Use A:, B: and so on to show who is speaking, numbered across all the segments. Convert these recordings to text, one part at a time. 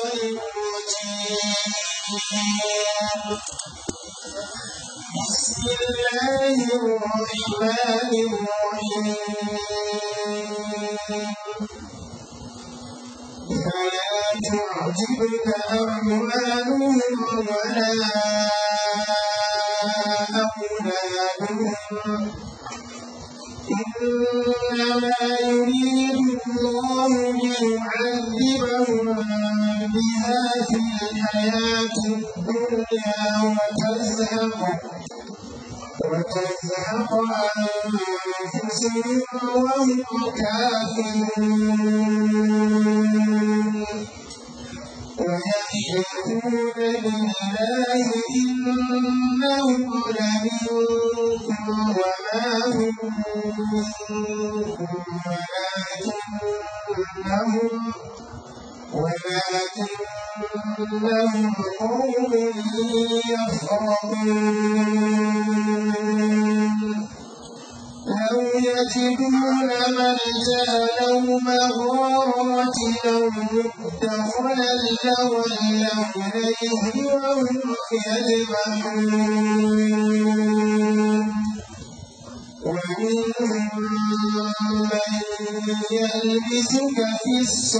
A: بسم الله الرحمن الرحيم فلا تعجبك أموالهم ولا أولادهم إنما يريد الله ليعذبهم بها في الحياة الدنيا وتزهق أنفسهم وهم كافرون ويحلفون بالله إنهم لمنكم وما هم منكم ولكنهم قوم يفرقون لو يجدون ملجأ أو مغارات أو مدخلا لولوا إليه وهم يجمعون ومنهم من يلبسك في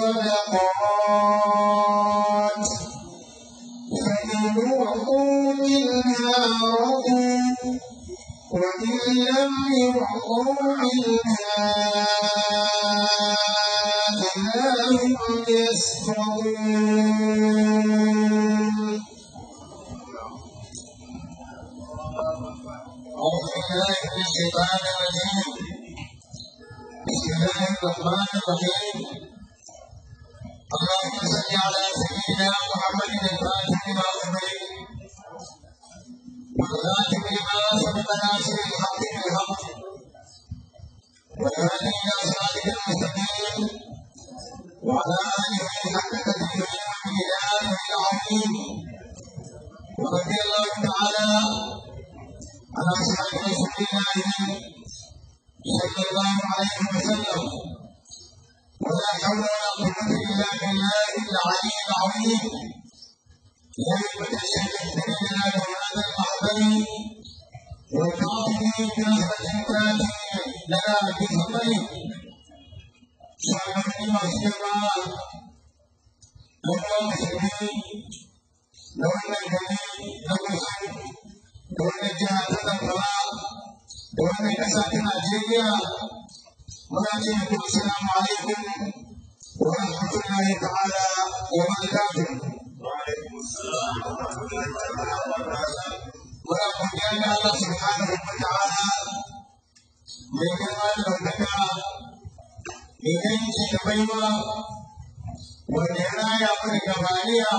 A: الصدقات فإن أعطوا منها رضوا وإن لم يعطوا منها إذا هم يسخطون أعوذ بالله من الشيطان الرجيم بسم الله الرحمن الرحيم اللهم صل على سيدنا محمد الفاتح لما أغلق والخاتم لما سبق ناصر الحق بالحق والهادي إلى صراطك المستقيم وعلى آله حق قدره ومقداره العظيم ورضي الله تعالى عن أصحاب رسول الله صلى الله عليه وسلم ولا حول ولا قوة إلا بالله العلي العظيم يا أيها الشيخ لنا بهذا المحضر والكاظمين بنصرة تاتي لنا بفضل شعبا وسيرا لو مسلمين لو أن الجميع لو الخير لو أن الجهة تنفرا لو أن كسات نيجيريا ولكن السلام عليكم ورحمة الله تعالى وبركاته. وعليكم السلام ورحمة الله تعالى وبركاته. ورحمة الله سبحانه وتعالى من كمال ربك من أنت كبيرة والنهاية والكمالية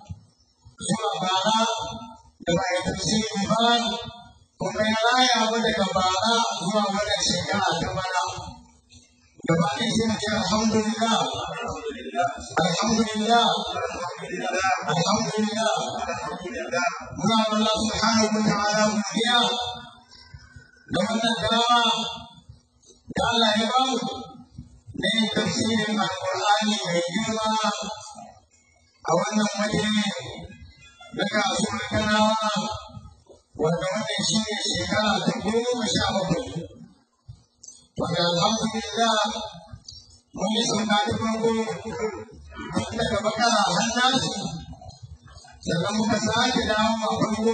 A: سوى بالا كما يتفسير الإيمان ومن الآية والكمالة سوى ولا شيء كمالا كمالي سنة الحمد لله الحمد لله الحمد لله منار الله سبحانه وتعالى وفيها لو أن الدراما قال إمام من تفسير القرآن يجيبا أو أن مجرم لك أصول الكناوة وأن شيء شكرا تقوم مشابه والحمد لله mun yi sauka da farko tun daga bakara har nasi sannan muka sake dawo a farko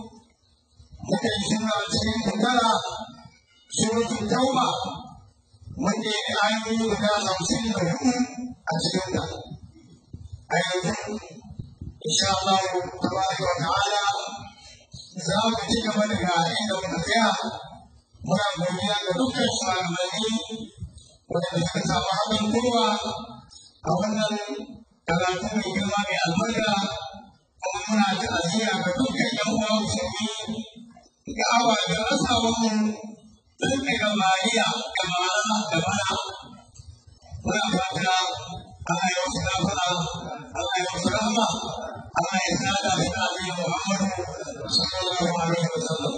A: muka yi suna cikin tattara surutun tauba wanda ya ayoyi guda 54 a cikinta a yanzu insha Allah tabaraka wa ta'ala za mu ci gaba daga inda muka tsaya muna godiya ga dukkan shugabanni wanda suka samu haɗin gwiwa a wannan karatu mai girma mai albarka kuma muna ta'aziyya ga dukkan yan uwa musulmi ga ababen rasawanmu tun daga bariya da mara da bana muna fata Allah ya wasu gafara Allah ya wasu rahama Allah ya sada da Annabi Muhammadu sallallahu alaihi wasallam.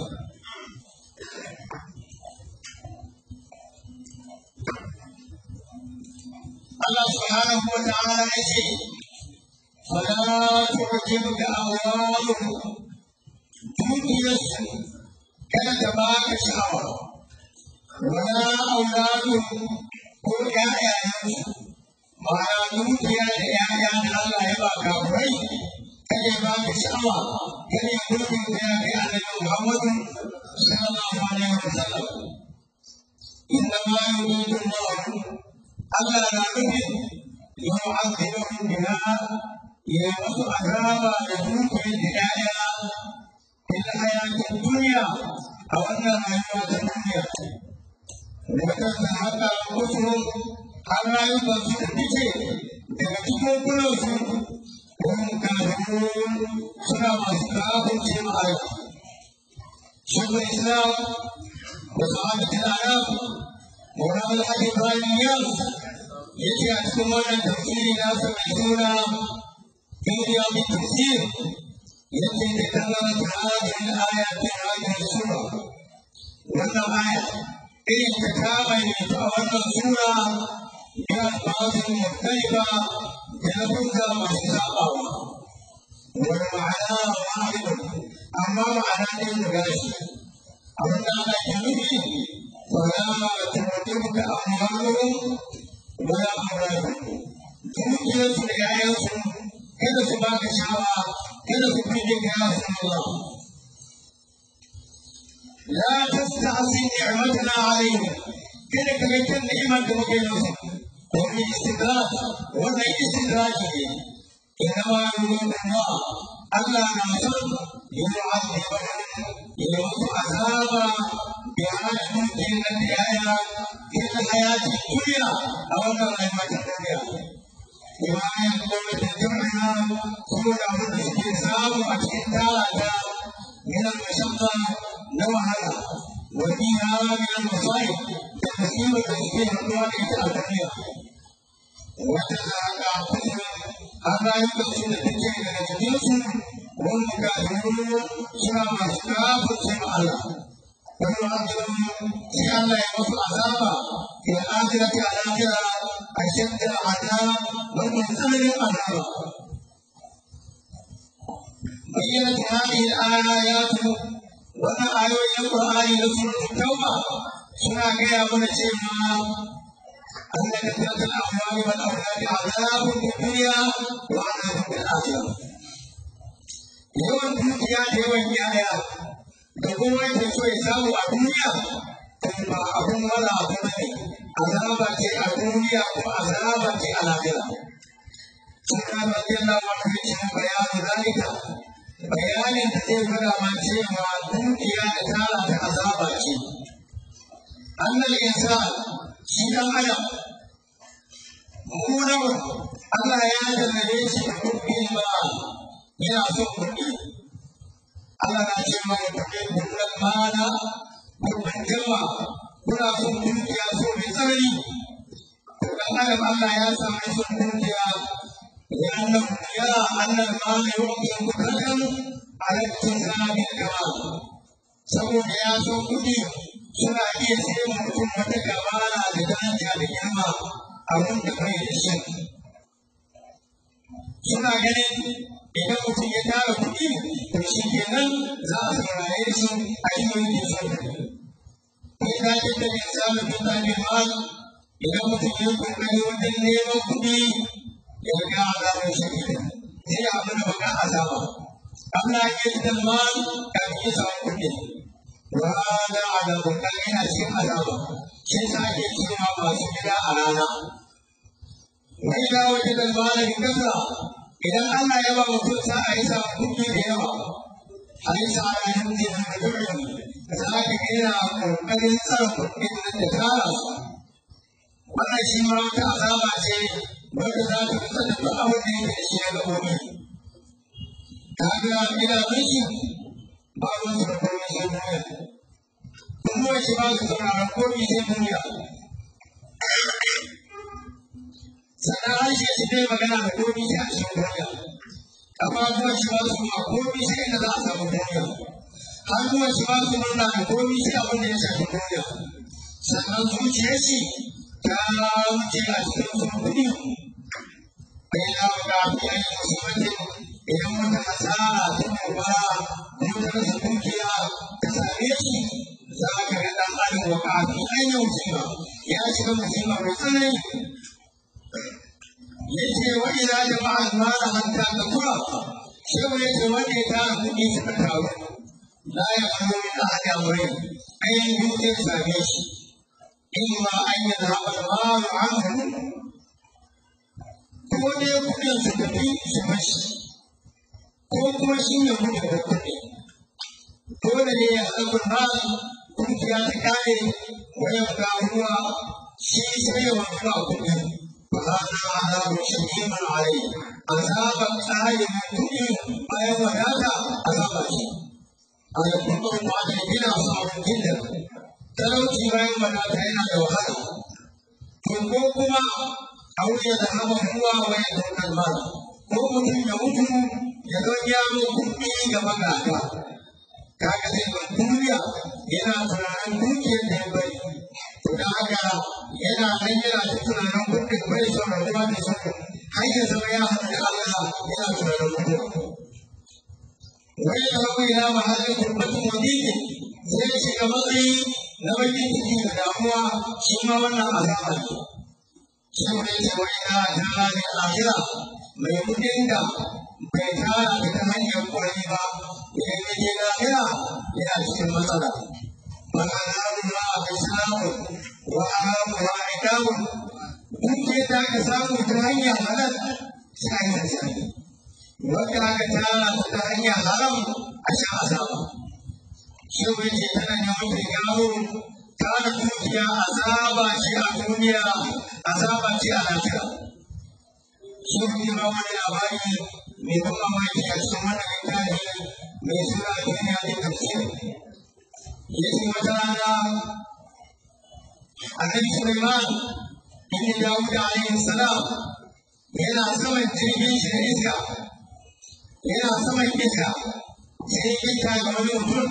A: Allah subhanahu wa ta'ala ya ce فلا تعجبك أموالهم dukiyarsu kada ta baka sha'awa wala auladun ko ƴaƴayensu ma'ana dukiya da ƴaƴa da Allah ya baka kurai kada ya baka sha'awa kada ya gurgun da ya kai annabi Muhammadu sallallahu alaihi wasallam inna ma yuridu Allah na nufin yu'adhibuhum biha ya musu azaba da dukiyar da ƴaƴa في الحياة الدنيا أو أن الحياة الدنيا وتتحقق أنفسهم ألا يبصر بشيء تكتبوا كلهم وهم كافرون سنة أصحاب الجماعة شيخ الإسلام وصحابة الأعلام مولانا الحاج إبراهيم نياس يجي أتكلمون عن تفسير ناس يسمعون في رياض التفسير التي تكررت هذه الآيات في هذه السورة والآية إن تكامل تولى السورة بألفاظ مختلفة تلفظ وحسابا والمعنى واحد أما معنى الغاشي أما جميع فلا تعجبك أموالهم ولا أولادهم توجد رعايتهم كذا سباك شعبا كذا سبحانك يا رسول الله لا تستعصي نعمتنا عليهم كذا كمثل نعمة مكينهم ومن استدراج ومن استدراجه إنما يريد الله ألا نعصر يعذبهم يوم عذابا بحاجة جنة الآية في الحياة الدنيا أو النعمة الدنيا وما يقول تجمعنا سورة الاستئصال أكثر من المشقة نوعها وفيها من المصائب تقسيم تشبيه الدول الدنيا وتزعق أنفسهم ألا يبصر التجمع لجديد والمكافرون سنة أصحاب سمع الله ويعذبهم لأن يمصر عذابا في الآخرة الآخرة أشد العذاب ومنتهى العذاب بينت هذه الآيات وأنا آيات القرآن لسورة التوبة سنة كيا من الشيطان أن كثرة الأموال والأولاد عذاب في الدنيا وعذاب في الآخرة yawan dukiya da yawan yaya da kuma yake so ya samu a duniya ba abun wala abu ne azaba ce a duniya ko azaba ce a lahira suka bayyana wannan cikin bayanin zalika bayanin da zai fara ma cewa dukiya da tara ta azaba ce annal insan shi dan adam mu Allah ya jarrabe shi da kuɗin ba yana son kuɗi Allah na ce mai kuɗi kuɗin mana kuɗin jama kuna son dukiya so mai tsanani kuɗin adam Allah ya sami son dukiya لأنه يرى أن المال يعطي مكرما على اتسام الكمال سبب يا سوكتي سنا iya sai mutum wata kamala da daraja da girma abin da bai da shi suna ganin idan mutum ya tara kuɗi to shi kenan za a saurare shi a yi mai da su kai ka ce da bin samun mutane ma idan mutum ya kokari wajen neman kuɗi ya ga azabar shi sai abu da baka azaba Allah ya yi dalman kafin ya samu kuɗi wa da azabun kan yana cikin azaba shi sa ake cewa masu gida a rana wai da wata dalmanin kasa idan Allah ya ba mutum sa'a ya samu kuɗi da yawa hadisa ana yin zai da mutum za ka yana kokarin tsara kuɗin nan da tara su wannan shi ma wata azaba ce wanda za ta fita da duk abin da yake da shi ya gaɓoɓi ta ga gida mulki ba ruwan su da komai sai duniya kuma shi ba su sauraron komai sai duniya sannan harshe shi zai magana da komai sai a cikin duniya ƙafafuwan shi ba su ma komai sai inda za a samu duniya hannuwan shi ba su murna da komai sai abin da ya shafi duniya sannan zuciyar shi ta wuce a cikin sun kuɗi فإذا وقع في أي مصيبة إذا كنت خسارة تنبرا مدرس دوكيا تساميشي ذاك الأمر وقع في أي مصيبة يا شيخ مصيبة مثلا yace wa ila jama'a mala hatta takura shehu yace wanda ya tara kuɗi suka taru la ya kawo min ahadi amrin ayin dukiyar same shi imma an yi zaɓa malu anhu ko dai kuɗin su tafi su bashi ko kuma shi ne kuɗin da kuɗi dole ne ya haɗa malu dukiya ta kare wayan garuwa shi sai ya wanka a kuɗi وهذا عذاب شديد عليه عذاب آية الدنيا آية وداتا عذاب شيء آية الدنيا بعد الدين صعب جدا تلوتي آية وداتا هنا وهذا فوقكما أو يذهب هو ويترك المال فوق يموت يدون يامو كمي كما قال كاكسي الدنيا هنا تنان دوكي الدنيا da haka yana nan yana tunanin kudin bai son rabuwa da su har ya zama ya haɗu da Allah yana tunanin kudin wani da bakwai na mahallin kurbatun wadiki zai shiga matsayi na bakin ciki da damuwa shi ma wannan azaba ne shi ne ce wani na tara ne lahira mai kudin da bai tara da ta hanyar kwarai ba idan ya je lahira yana cikin matsala وحرامها حساب وحرامها عتاب ممكن ذاك سامو تهيا حلال شاهد شاهد وذاك تهيا حرام أشعى عذابا شو يجي تنا يوم تجاو كان توجيا عذابا شيء الدنيا عذابا شيء الآخرة شو يجي روان الأبائي من ثم ما يجي السماء الكاهي من سورة الدنيا للتفسير يجي وترانا النبي سليمان ابن داود عليه السلام yana saman jirgin shi da iska yana saman iska sai iska ga wani mutum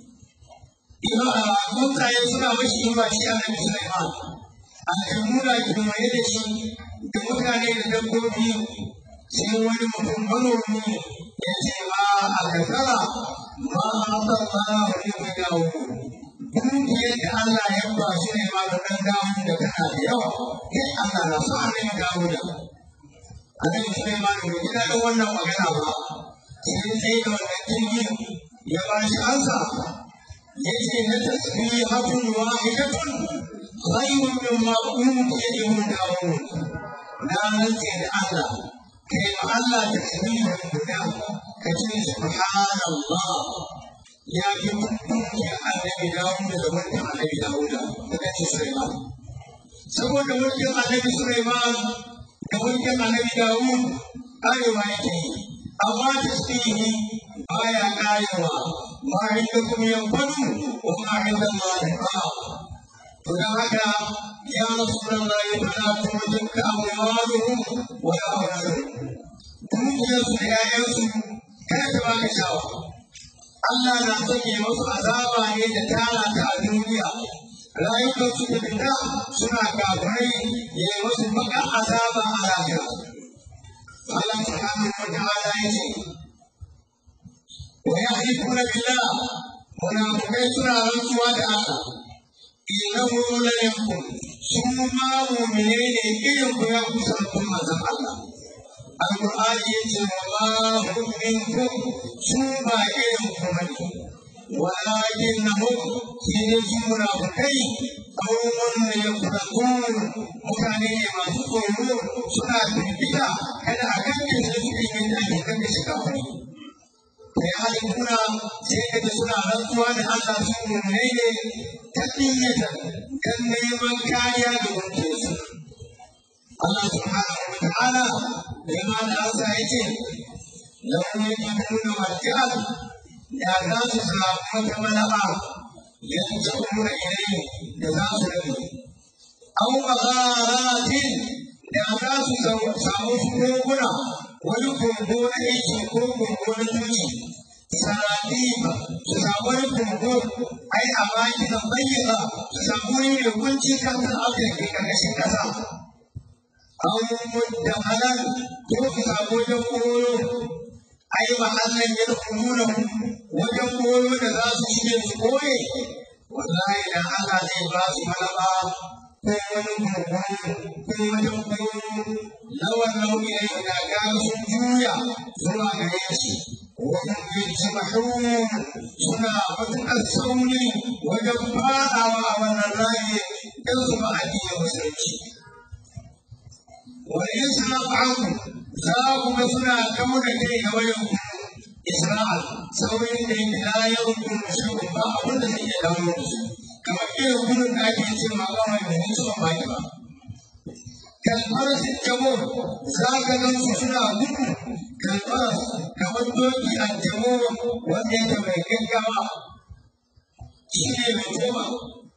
A: mutane suna mashi yi ba shi annabi Sulaiman aljannu da kewaye da shi da mutane da dabbobi sai wani mutum manomi ya ce ma a kakara ma a tsara wani mai dawo dukiyar da Allah ya ba shi ne ma da ɗan dawo da kana da yawa kai Allah na sa ne dawo da annabi Sulaiman bai ji daɗin wannan magana ba sai da wannan jirgin ya ba shi ansa ya ce na tasbihatun wahidatun khayrun mimma utiya ibn Dawud na rantse da Allah kai ma Allah tasbihin guda ka ce subhanallah ya fi dukiya annabi Dawud da mulkin annabi Dawud da ce Sulaiman saboda mulkin annabi Sulaiman da mulkin annabi Dawud karewa yake yi amma tasbihi baya karewa ma inda kuma yanfadu wa ma inda Allah to da haka ya Rasulullahi fala tu'jibka amwaluhum wa la auladuhum dukiyarsu da ƴaƴansu kada ta baka shawa Allah na sake masu azaba ne da tara ta a duniya rayukansu da fita suna kafirai ya yi wasu baka azaba a lahira Allah subhanahu wa ta'ala ya ce wa yahlifuna billah munafiqai suna rantsuwa da Allah innahu la yakum su ma mu'mine ne irin ku ya kusa kun manzon Allah Al-Qur'ani ya ce wa ma hum minkum su ba irin ku bane ولكنهم سيجون بكي قوم يفرقون مكانين ما تقولون سنة البدع كان أكد سيجون من أهل كم شكاوني فيعلمون سيجد سنة رضوان الله سنة الليل تقية كم من كان يدعون الله سبحانه وتعالى لما نعزى لو يجدون مرجعا da za su samu wata malaba yanzu kuma ilai da za su rabu au magharatin da za su samu koguna wani kogo na aiki ko kogo na tuci saradiba su samu wani kogo ai a baki da bayyana su samu wani mai kunci kan al'adar ke karkashin kasa أو مدخلا توفى وجمهور أي محلا يدخلونه وجمهور لذات شيء سكوي والله إلى هذا لباس ملبا لو أنهم إلينا كانوا سجويا سوى غيرشي وهم يجمعون سنا وتأثرون وجبانا وأمن الرأي يصبح أدية وسيرشي وإسراء عنه ساق مسنا كون كي ويوم إسراء سوين لا يرد شيء ما أبدا يدعون كما يقول النبي صلى الله عليه وسلم كالفرس الجمور ذاك نفسنا منه كالفرس كمدوكي الجمور وزيت بين الجماعة شيء من جماعة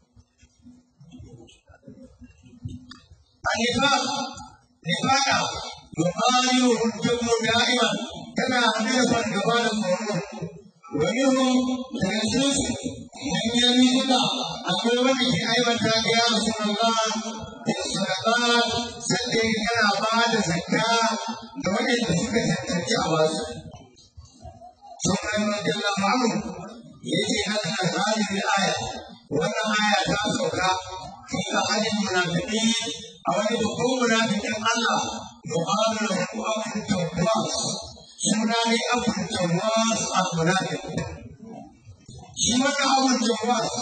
A: نفاقا يقالوا الجمع دائما كما أمير الجبال المؤمن ومنهم تنسوس من يميننا أقول وجه أيضا يا رسول الله الصدقات سدي كان بعد زكاة وجه تسكت التجاوز ثم رضي الله عنه يجي هذه الآية وأن آية تاسوكا في أحد المنافقين أو يدخل منافق الله يقال له أبو الجواز سناني أبو الجواز المنافق سنة أبو الجواز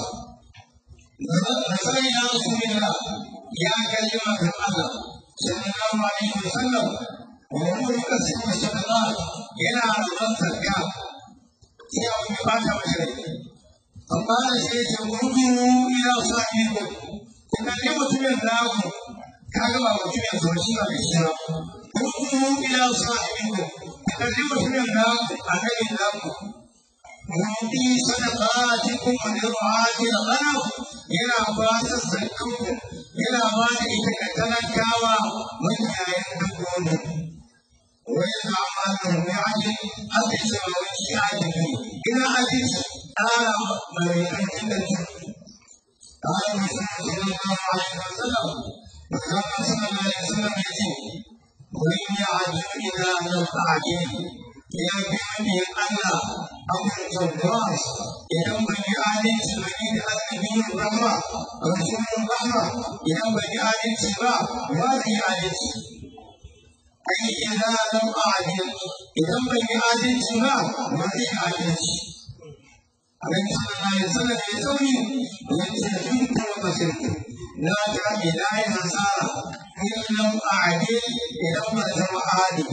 A: نزل يا رسول الله يا كلمة الله صلى الله عليه وسلم وهو يقسم الصدقات إلى رمضان الزكاة يا أبو باشا مشرك فقال سيدنا إلى صاحبكم تكلمت من الله kaga ba mutum ya zo shi ba da shi ba ko ila sahibi ko da mutum da annabi da ku muti sadaqatikum wa ru'ati al-ghanam yana ba ta zakku yana ba da ita ga talakawa mun yayin dabbobi wa yana amanu bi'adi hadisi wa wajhi ila hadisi ala mai kan da قال صلى الله عليه وسلم وكان صلى الله عليه وسلم يقول وإن يعجب إذا لم أعجب يا بني أنا أبو الجواز إذا بني آدم سبيل النبي الرحمة رسول الرحمة إذا بني آدم سبا وادي آدم أي إذا لم أعجب إذا بني آدم سبا وادي آدم النبي صلى الله عليه وسلم يسوي ويسلمك وبشرك لا تعدي لا ينسى إن لم أعدل إلى ما سوى عادل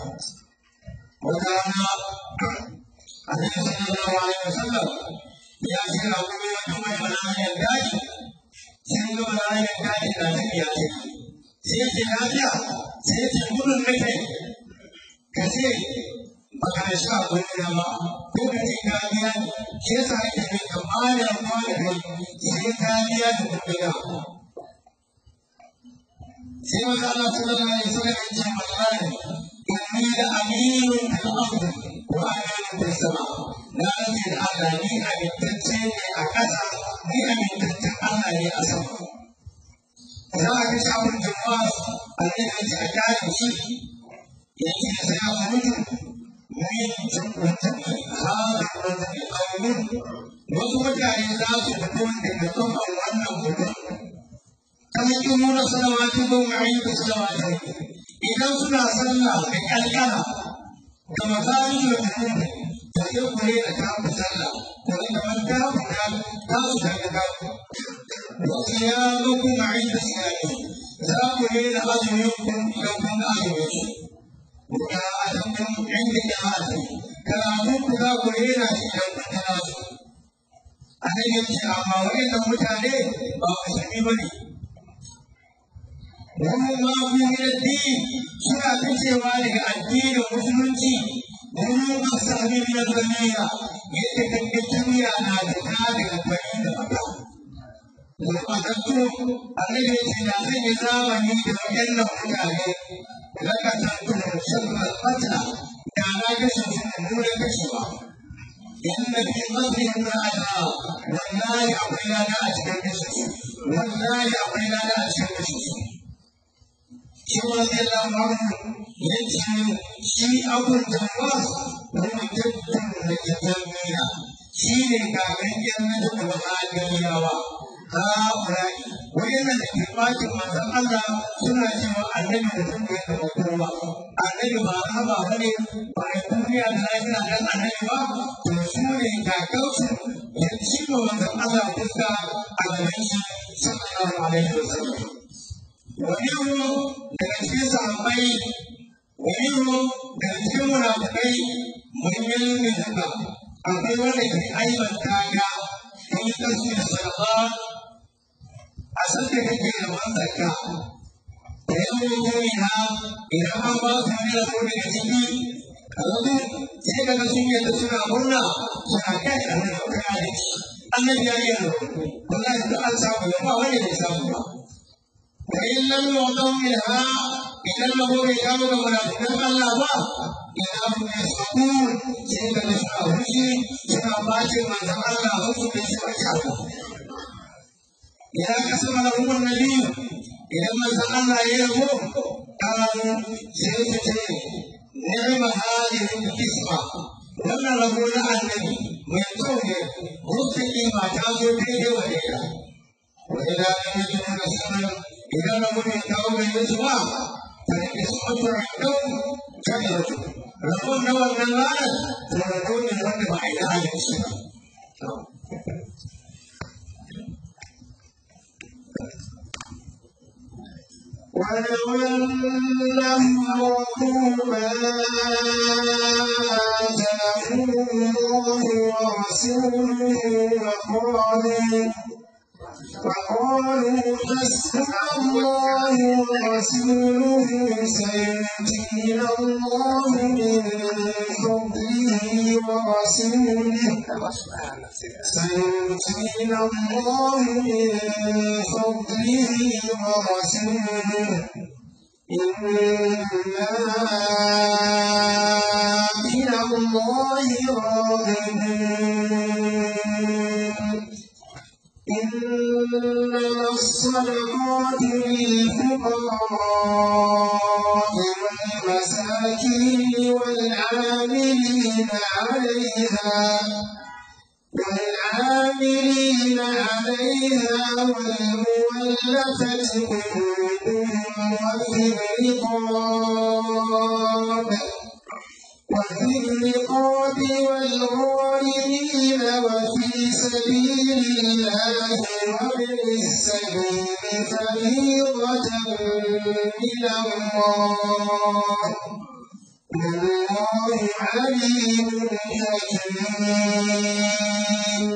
A: وكان النبي صلى الله عليه وسلم يأتي أبوه وجمع بنان الداج سند بنان الداج لا يأتي سيأتي نافيا سيأتي كل المكان كثير maka sa ko da ma ko ka ji kariya ke sa ake da kamala ma da sai kariya da kuma sai maka Allah sallallahu alaihi wasallam ya ce wallahi inni la aminun fil ardi wa aminun fis sama la ajid ala ni amintacce ne a kasa ni amintacce Allah ne a sama za a ga shawar jama'a Allah ya ce a kare shi ya ce sai ya mutu wasu mutane za su fito daga kafan wannan mutum kamar yin muna salawatu ko ma'ayi da salawatu idan suna sallah da kalkala da mazalin da mutum da sai kure da tafi sallah ko da man tafi ta su daga gafu wasu ya zo ku ma'ayi da salawatu za ku ne da azumin kun da kun azumin su وكأنكم عند جهازي كلامكم كاكولينا في الجنة أنا يمشي أما وين المتعلي بأسمي بني وهم ما من الدين سنة تشي والك الدين ومسلمتي وهم أصحابي من الدنيا يتكلم أنا بذلك البنين أبدا وأخذتم الذي سنعطي نظاما يتبين متعلي لك تأكل شر القتلى كما كشف النور كشفا إن في قبرهم لأجرا والله أعطينا أجر النشوش والله أعطينا أجر النشوش shi ma zai labarin ya ce shi abun jama'a wani tattun da ke zamina shi ne kakan yan na da wahabiyawa ha'ulai wayannan da ke ɓacin manzon Allah suna cewa annabi da sun bai da kowa annabi ba haba bane ba a duniya da lafiya dan annabi ba to su ne kakansu ya ci ma manzon Allah fuska a gaban shi sallallahu alaihi wasallam wani daga cikin sahabbai wani daga cikin munafikai manyan mijinka akwai wanda ke aibanta ga in kasu da sadaka a san da kake da manzaka da yan mutum na idan an ba su ne so daga ciki kazazu sai daga sun yadda suna murna suna kai da nan da kai annabi ya yi wallahi da an samu ba wani da samu ba wa in lam yu'tam minha idan lahu bai kawo ga munafikan Allah ba idan mu ne sakun sai da suna hushi suna bace manzon Allah hukum da shi bace idan kasama lahu annabi idan manzon Allah ya yabo kawo sai su ce ni'ma hadhihi al-qisma wannan rabo na annabi mai tauye mutaki ma ta zo daidai wa daida wa idan an yi da sunan idan rabo ne kawo ga yusufa ta kismatu rindau shajaratu rabon na wannan ranar to rabo ne wanda ba a yi adalci ba
B: ولو أنهم رضوا ما آتاهم الله ورسوله وقالوا حسبنا الله ورسوله سيؤتينا الله من فضله ورسوله إنا إلى الله راغبون إنما الصدقات للفقراء والمساكين والعاملين عليها والمؤلفة قلوبهم وفي الرقاب والغارمين وفي سبيل الله وابن السبيل فريضة من الله والله عليم حكيم.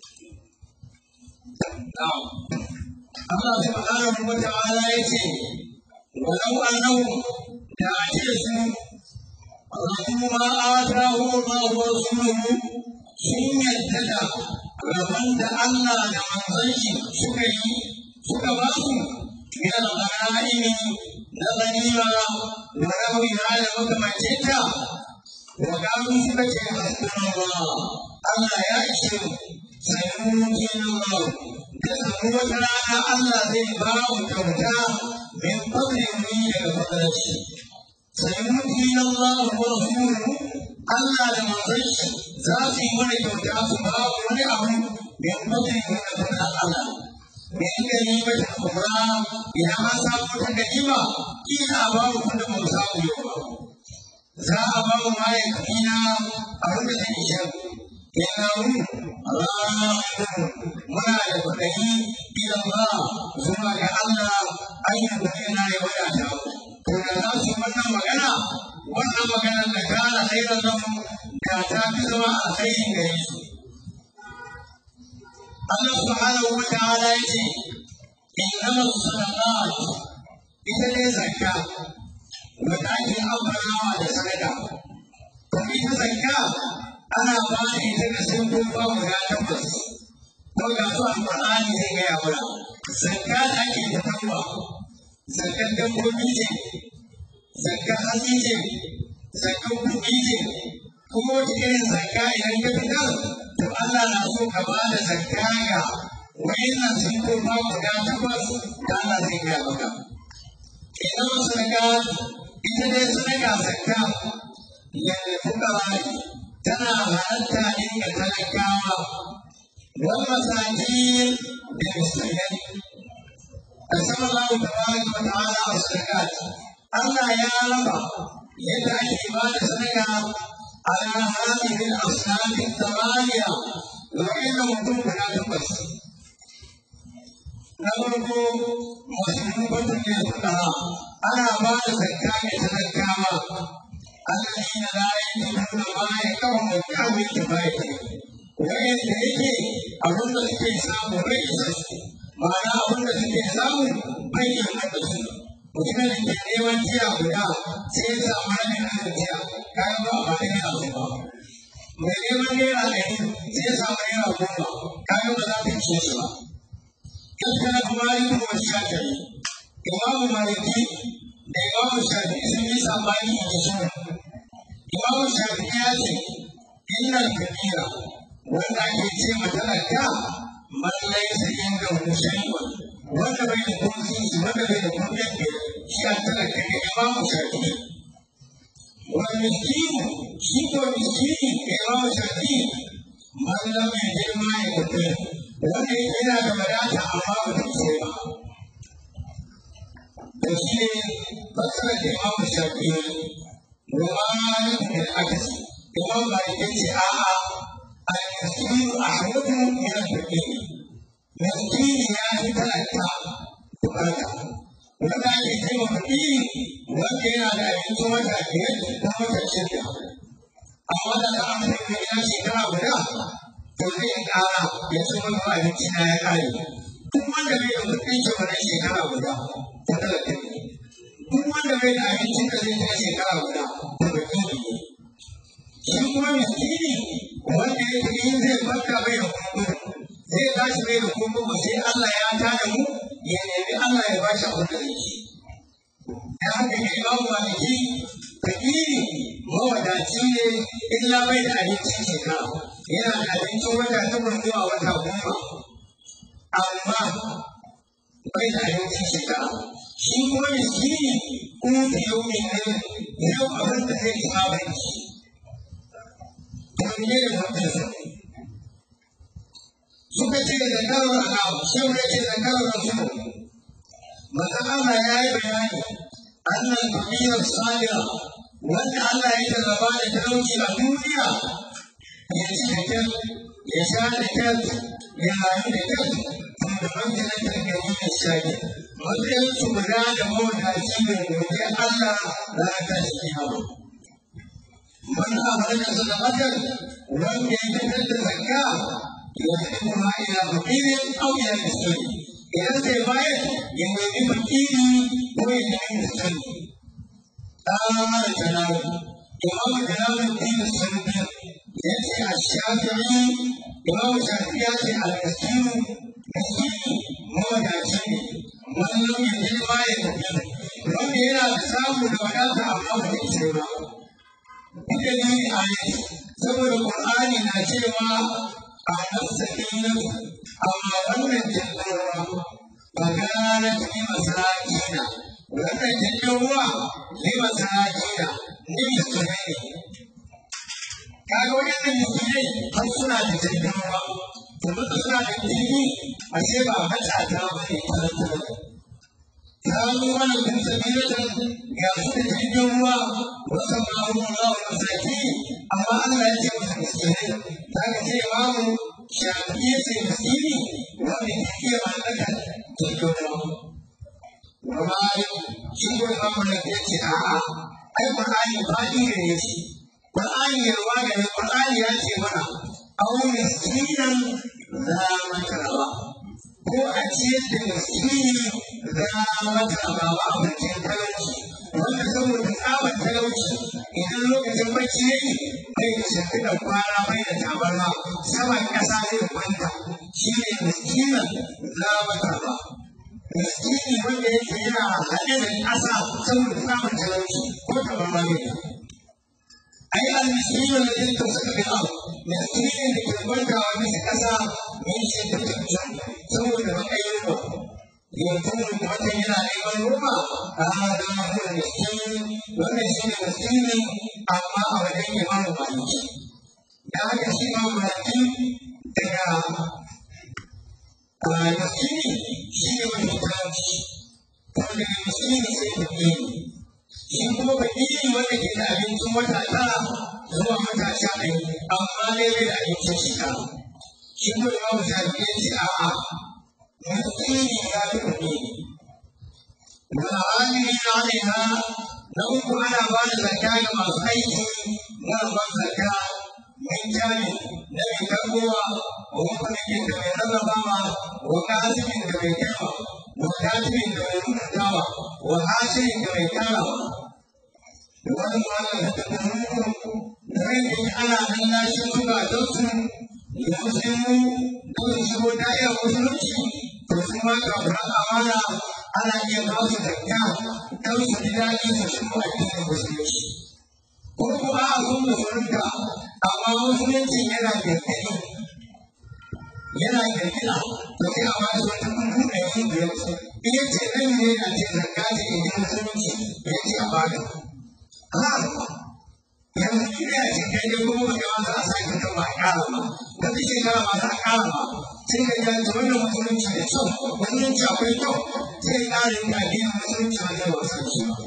A: Allah subhanahu wa ta'ala yace walau annahu da ake su rabu ma atahu ma rasuluhu sun yadda da rabon da Allah da manzon shi suka ba su min al-ghana'imi na ganima wa rawiha da makamacin ta wa gamu suka ce hasbunallah Allah ya ishe mu sai mun yi Allah da samu wata rana Allah zai ba mu kyauta min fadlin daga fadlashi sai mun yi Allah wa rasuluhu Allah da manzon shi za su yi mana kyauta su ba mu wani abu min fadlin daga fadlan Allah min ganima da kubra idan an samu wata ganima kila ba mu kudin mu samu yau ba za a ba mu ma'aikina abin da zai ishe mu muna da kwaɗayi idan ba zuwa ga Allah ayyukan yana ya wadata to da za su wannan magana da kana khairan lahum da ta fi zama alkhairin gare su Allah subhanahu wa ta'ala yace innamas sadaqat ita ne zakka wanda ake amfanawa da sadaka to ita zakka ana ba da ita da sunkofa guda takwas ko ga su alƙur'ani zai gaya mana zakka da ake fitarwa zakkan dabbobi ce zakkan hatsi ce zakkan kuɗi ce kuma wata irin zakka idan ka fitar to Allah na so ka ba da zakka ga wayannan sunkofa guda takwas da Allah zai gaya maka إنما الصدقات إذا صدقة زكاة للفقراء تنا حتى إن تلقاها والمساكين بالمسلمين. قسم الله تبارك وتعالى الصدقات الله يعلم يدعي عباد الصدقة على هذه الأصناف الثمانية وإنهم تنبغى تنبغى. نقول مسلمون الفقراء أنا بعد زكاة تزكاوا الذين لا يجدون ما يقوم بأمر كفايته وإن يجي أظن استيسام رئيس معنى أظن استيسام بين المدرسة mutumin da ke neman jiya guda sai ya samu hannun hannun jiya kayan ba a ba yana zuba mai neman naira ɗari sai ya samu naira goma kayan ba za ta ce shi ba gaskiya kuma yi kuma shafari imamu maliki da imamu shafi sun yi sabani a jikin imamu shafi ya ce inna kabira wanda ake ce matalaka mallai sakin da mushaiwa wanda bai da kunci wanda bai da kunci shi a talaka ne imamu shafi wani miskini shi ko miskini imamu shafi mallam mai girma ya kuɗi wanda yana da wadata amma ba ta ce ba da shi ne fasara da imamu shafi ruwa da aka ce imam malik ya ce a'a al-miskinu ahmadu min al-faqir miskini ya fi talaka bukata wanda ake ce wa fakiri wanda yana da abincin wata biyar ko wata shida amma da an fi ya shekara guda to zai ƙara ya ce wani abinci na ya ƙare duk wanda bai da kuɗin shi wani shekara guda ta talaka ne duk wanda bai da abincin da zai ta shekara guda ta baki ne shi kuma miskini wanda ya fi yin zai barka bai da kumbur zai tashi bai da kumbur sai Allah ya tada mu ya nemi Allah ya bashi abin da zai ci ya haka ne imamu maliki fakiri mawadaci ne illa bai da abincin shekara yana da abincin wata takwas zuwa wata goma amma bai da abincin shekara shi kuma miskini kuma yau mai ne yau abin da zai isa bai ci to ne da mutunsa suka ce da karar alamu shi ne ce da karar rasu maka Allah ya yi bayani annan duniyar salira wanda Allah ya jarraba da talauci a duniya ya ci da kyau ya sha da kyau ya rayu da kyau da manjanar da gari da shagi matsayin su guda da mawadaci mai gobe Allah ranar shi yawa wani abu da sadaqatar wanda ya fitar da zakka ya taɓa ila fakirin aw ila miskin idan zai bayar ya nemi fakiri ko ya nemi miskin ƙara janabi imam janabi ɗin sarki ya ce a shafi'i imam shafi'i ya ce al-miskinu miskini mawadaci ne wannan ya ji ma ya tafi wanda yana da samu da wadata amma ba zai ce ba duka ne a yi saboda Qur'ani na cewa a nafsakin amma wannan jirgin ba gana cikin masakina wannan jirgin ruwa ne masakina ne miskinai ne kaga wajen miskinai har suna da jirgin ruwa kuma suna da jirgi a ce ba matsata ba ne talatala كانوا ولد سبيلة يأخذ في الجوة وسمعهم الله المساكين أما أن لا يجب المسكين لكن إمام شافعية المسكين ومن كثير من لك تلكم وما شيء الإمام الذي يتعى أي قرآن فادي يجي قرآن يروانا القرآن يأتي منا أو مسكينا ذا مكرمة ko a ciyar da miskini za mata ba wa abincin talauci wanda saboda tsabar talauci idan lokacin bacci yake bai da shimfiɗar kwana bai da tabarma saman ƙasa zai kwanta shi ne miskinin za mata ba miskini wanda yake yana haɗe da ƙasa saboda tsabar talauci ko tabarma bai da أي المسكين الذي تمسك بالأرض مسكين اللي كنت ومسك كذا من شدة الجن سوى ما أيوه yanzu wata yana neman ruwa a hannun mutum miskini wannan shi ne miskini amma a wajen imamu maliki da haka shi imamu maliki daga miskini shi ne mai karanci kuma daga miskini sai fakiri shi kuma fakiri wanda ke da abincin wata tara zuwa wata 11 amma ne bai da abincin shekara shi kuma imamu shafi ya ce a'a miskini ya fi fakiri والعاملين عليها لو أنا بعد زكاة ما صحيح لا زكاة من جانب نبي تقوى ومن كبير الربما وكاتب كبير كما وكاتب كبير كما وحاسب كبير كما وأنا نريد أن أنا شكرا لكم لمسلمون لمسلمون دائما مسلمين ثم كبر أمانة ana iya ba su zakka don su ji daɗi su shigo addinin musulunci ko kuma a sun musulunta amma musulunci yana kirkiri to sai a ba su wata kuku da yin biyar in ya ce ɗan ne na ce zakka ce in ji musulunci ya ce a ba da yanzu ina ce kai ne kuma ba gaba za a sake kan ba a ƙara ba wata shekara ba za a ƙara ba sai ka ga ta wannan musulunci da kyau musulunci akwai kyau sai ya ƙara yin addinin musulunci ba zai wasa shi ba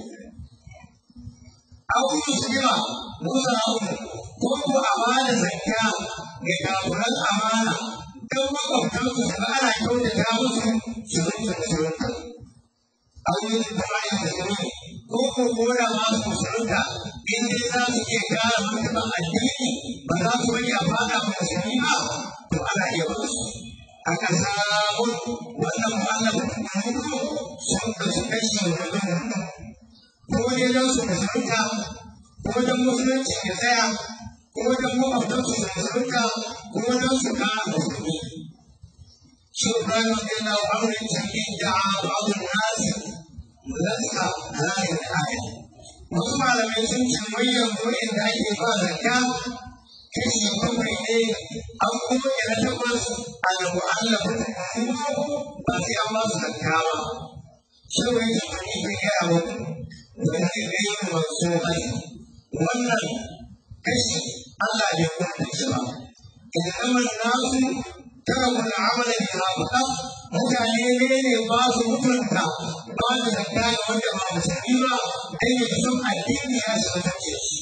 A: abu musulma musa abu ko ko amana zakka ga kafuran amana don makwabtan su da ana kyautata musu su rinka musulunta abu da bayan musulmi ko ko koda masu musulunta in dai za su iya kara mutumin addini ba za su bari a fada musulmi ba to ana iya ba su aka samu wannan mu'allafin hudu sun kasu kashi hudu ko dai don su musulunta ko don musulunci ya tsaya ko don makwabtansu su musulunta ko don su kara musulmi shi bayan yana wa'aurin cikin da'a ba'adun nasi lasta layin aya wasu malamai sun ce manyan wurin da ake ba zakka kashi bakwai ne an kuma kira takwas al-mu'allafin ba sai an ba su zakka ba shi wani zamani kan gaya muku da zai kai masu hali wannan kashi Allah bai kwanta shi ba idan nasu tarakul amala biha faqat mutane ne ba su mutunta ba da zakka ga wanda ba musulmi ba dan ya san addini ya sautace shi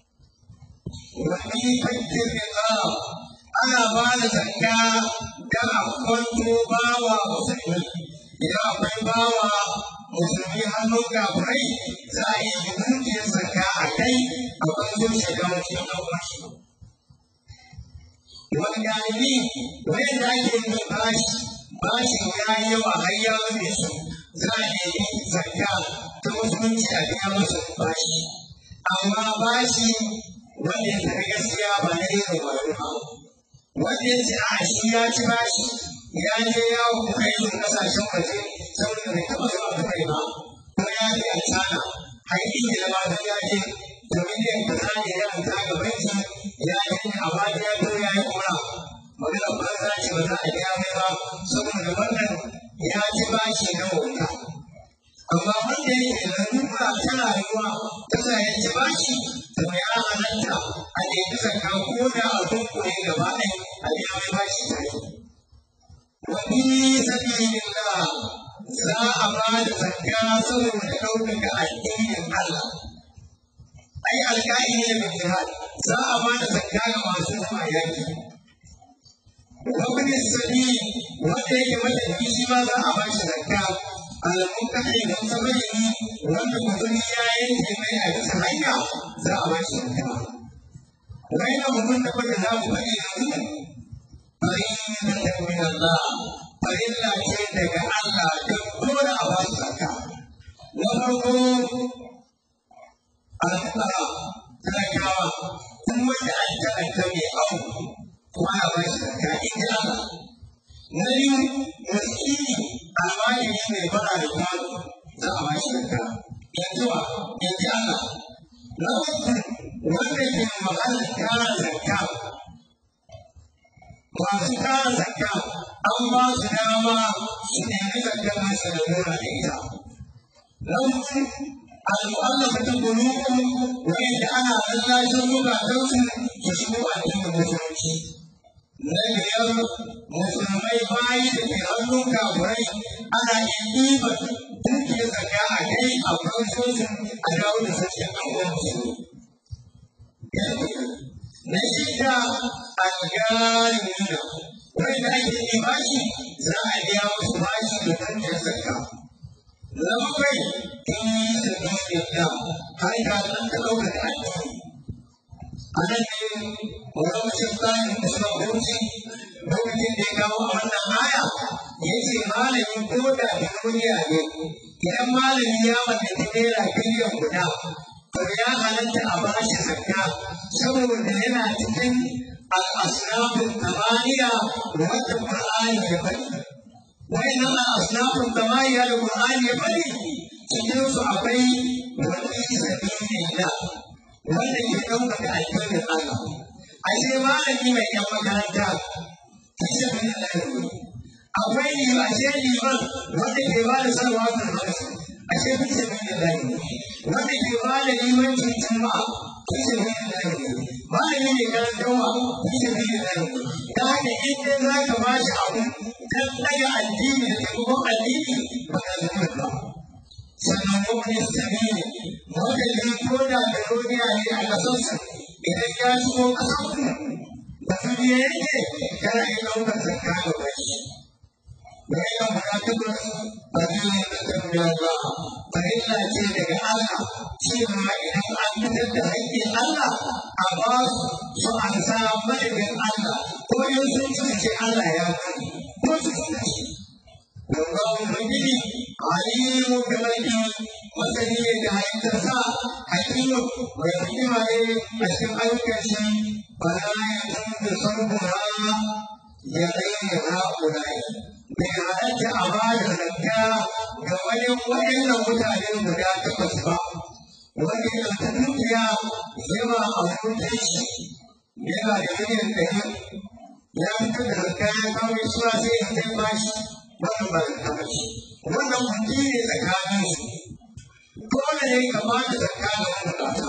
A: wani fakir da ana ba da zakka da kwanto bawa musulmi idan akwai bawa musulmi hannun kafirai za a yi dukiyar zakka a kai a kwanto shi da wani ɗaukashi wani wanda ake yin bashi ya yi yawa har ya wani su za a yi zakka ta musulunci a biya masa bashi amma bashi wanda ya tafi gaskiya ba na irin wani ba wanda ya ce a shi ya ci bashi ya je yawon kuma yin kasashen waje saboda bai taɓa zuwa dubai ba ko ya je a cana har ingila ma da ya je domin yin kasa ne ya ta ga banki ya yi amma ya zo ya yi kura magana ba za ce ba za a biya mai ba saboda wannan ya ci bashi na wauta amma wanda yake da duka ta rayuwa ta sa ya ci bashi to ya halatta a nemi zakka ko da a dunkule gaba ɗaya a biya mai bashi tare wa fi sabilillah za a ba da zakka saboda ɗaukaka addinin Allah ai alƙa'i ne mai jihad za a ba da zakka ga masu zuwa yaki wani sabi wanda yake matafi shi ma za a ba shi zakka alamun kashe don sabari wanda mutum ya yanke mai a bisa hanya za a ba shi zakka wani na mutum da kwata za mu bari yanzu farillatan min Allah farilla ce daga Allah don dole a ba su zakka na farko alfara talakawa kuma da an talaka mai au kuma a ba shi zakka ita Allah na biyu miskini almajiri mai bara da kwano za a ba shi zakka yanzu Allah na uku wanda ke mahallin kara zakka masu kara zakka an ba su dama su nemi zakar su da nuna da ita. Lauci al'ummar ta gulubu wanda ana lallashin zukatansu su shigo addinin musulunci. Na biyar musulmai bayi da ke hannun kafirai ana yin ɗiban dukiyar zakka a kai a fansoshin a dawo da sashen abubuwan na shida algarina wanda ake yi bashi za a biya musu bashi da dukiyar zakka. Na bakwai in yi sabbin da har ga nan da ɗaukar addini. A nan ne wani tsarin da suka wuce lokacin da ya kawo a wannan aya ya ce malamin ko da duniya ne idan malami ya mallaki naira biliyan guda to ya halatta a bashi zakka saboda yana cikin al'asnafin tamaniya wanda Qur'ani ya faɗi. Wayannan al'asnafin tamaniya da Qur'ani ya faɗi cikin su akwai wani sabilillah wanda ke ɗaukaka addinin Allah. Ashe malami mai yan makaranta kashe bin ɗalibi. Akwai liman wanda ke ba da sanarwa da rasu. Ashe kashe bin ɗalibi. Wanda ke ba da limancin juma'a kashe bin ɗalibi. Malami mai karantarwa kashe bin ɗalibi. Da haka in dai za ka ba shi abu don ɗaga addini da taimakon addini ba ka zama ba. Sannan wani sabili wanda zai koda da duniya ne a ƙasarsa idan ya shigo ƙasarku da duniya yake kana yi ɗaukar zakka da bashi. Bayan guda takwas ba zai yi da tafiya ba, farilla ce daga Allah cewa idan an fitar da haƙƙin Allah a ba su an sa madadin Allah ko in sun ce Allah ya bari ko su ci. Domin Ubangiji alimu da baki masani ne da halittarsa hakimu mai hikima ne a cikin ayyukan shi ba na yankin da sarfura ya tsaye ha'ulai. Bai halatta a ba da zakka ga wani waɗannan mutane guda takwas ba. Wanda ya ɗauki dukiya yawa a wurin shi yana da miliyan ɗari ya fitar da zakka ya kawo suwa sai ya kai bashi. Wannan ba zakka ba ce. Wannan kuɗi ne tsakanin su. Dole ne ka ba da zakka ga mabukata.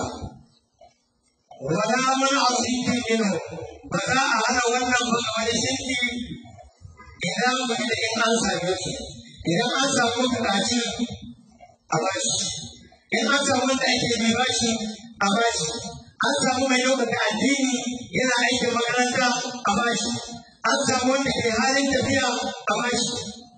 A: Wala mana a cikin ino ba za a hana wannan ba a wani shirki idan ba da in an same su. Idan an samu bukaci a bashi. In an samu wanda ake bi bashi a bashi. An samu mai ɗaukaka addini yana aikin makaranta a bashi. An samu wanda ke halin tafiya a bashi.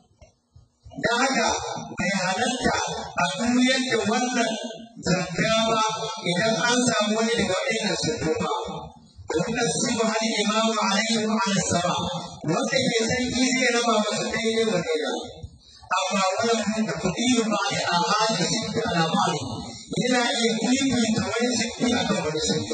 A: Da haka bai halatta a duniyar da wannan zakka ba idan an samu wani daga waɗannan sirri ba. Wannan sifa hali imamu alaihi wa ala sama wanda ke sarki zai raba masa daidai wa daidai. Amma wannan da kuɗi ba da amana sirri ala mali yana iya fifita wani sirri a kan wani sirri.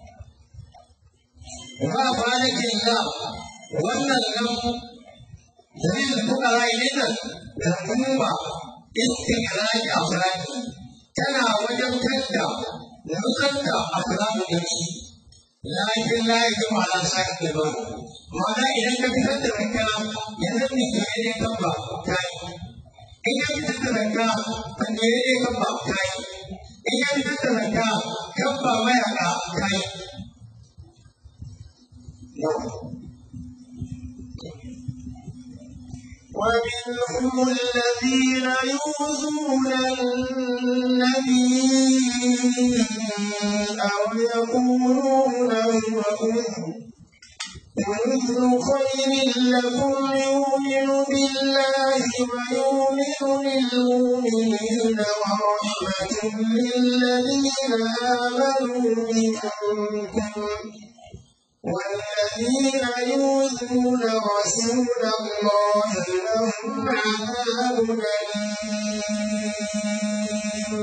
A: Ba falakin na wannan nan dalilin fukara idan da kuma istiqra'i afradi tana wajen tadda nutsar da afradi da shi lakin la yajibu ala sa'id da ba ma'ana idan ka fitar da ranka ya zanni ke ne kan ba kai in ka fitar da ranka kan ne kan ba kai in ka fitar da ranka kan ba mayaka kai
B: ومنهم الذين يؤذون النبي أو يقولون هو أذن خير لكم يؤمن بالله ويؤمن للمؤمنين ورحمة للذين آمنوا منكم والذين يؤذون رسول الله لهم عذاب أليم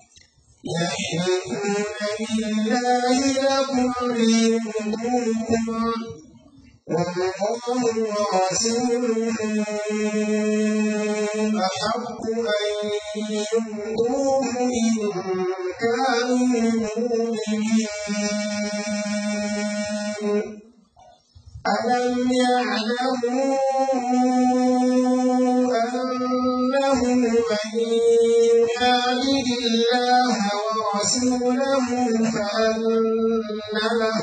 B: يحلفون بالله لكم ليرضوكم والله ورسوله أحق أن يرضوه إن كانوا مؤمنين ألم يعلموا أنه من يعبد الله ورسوله فأن له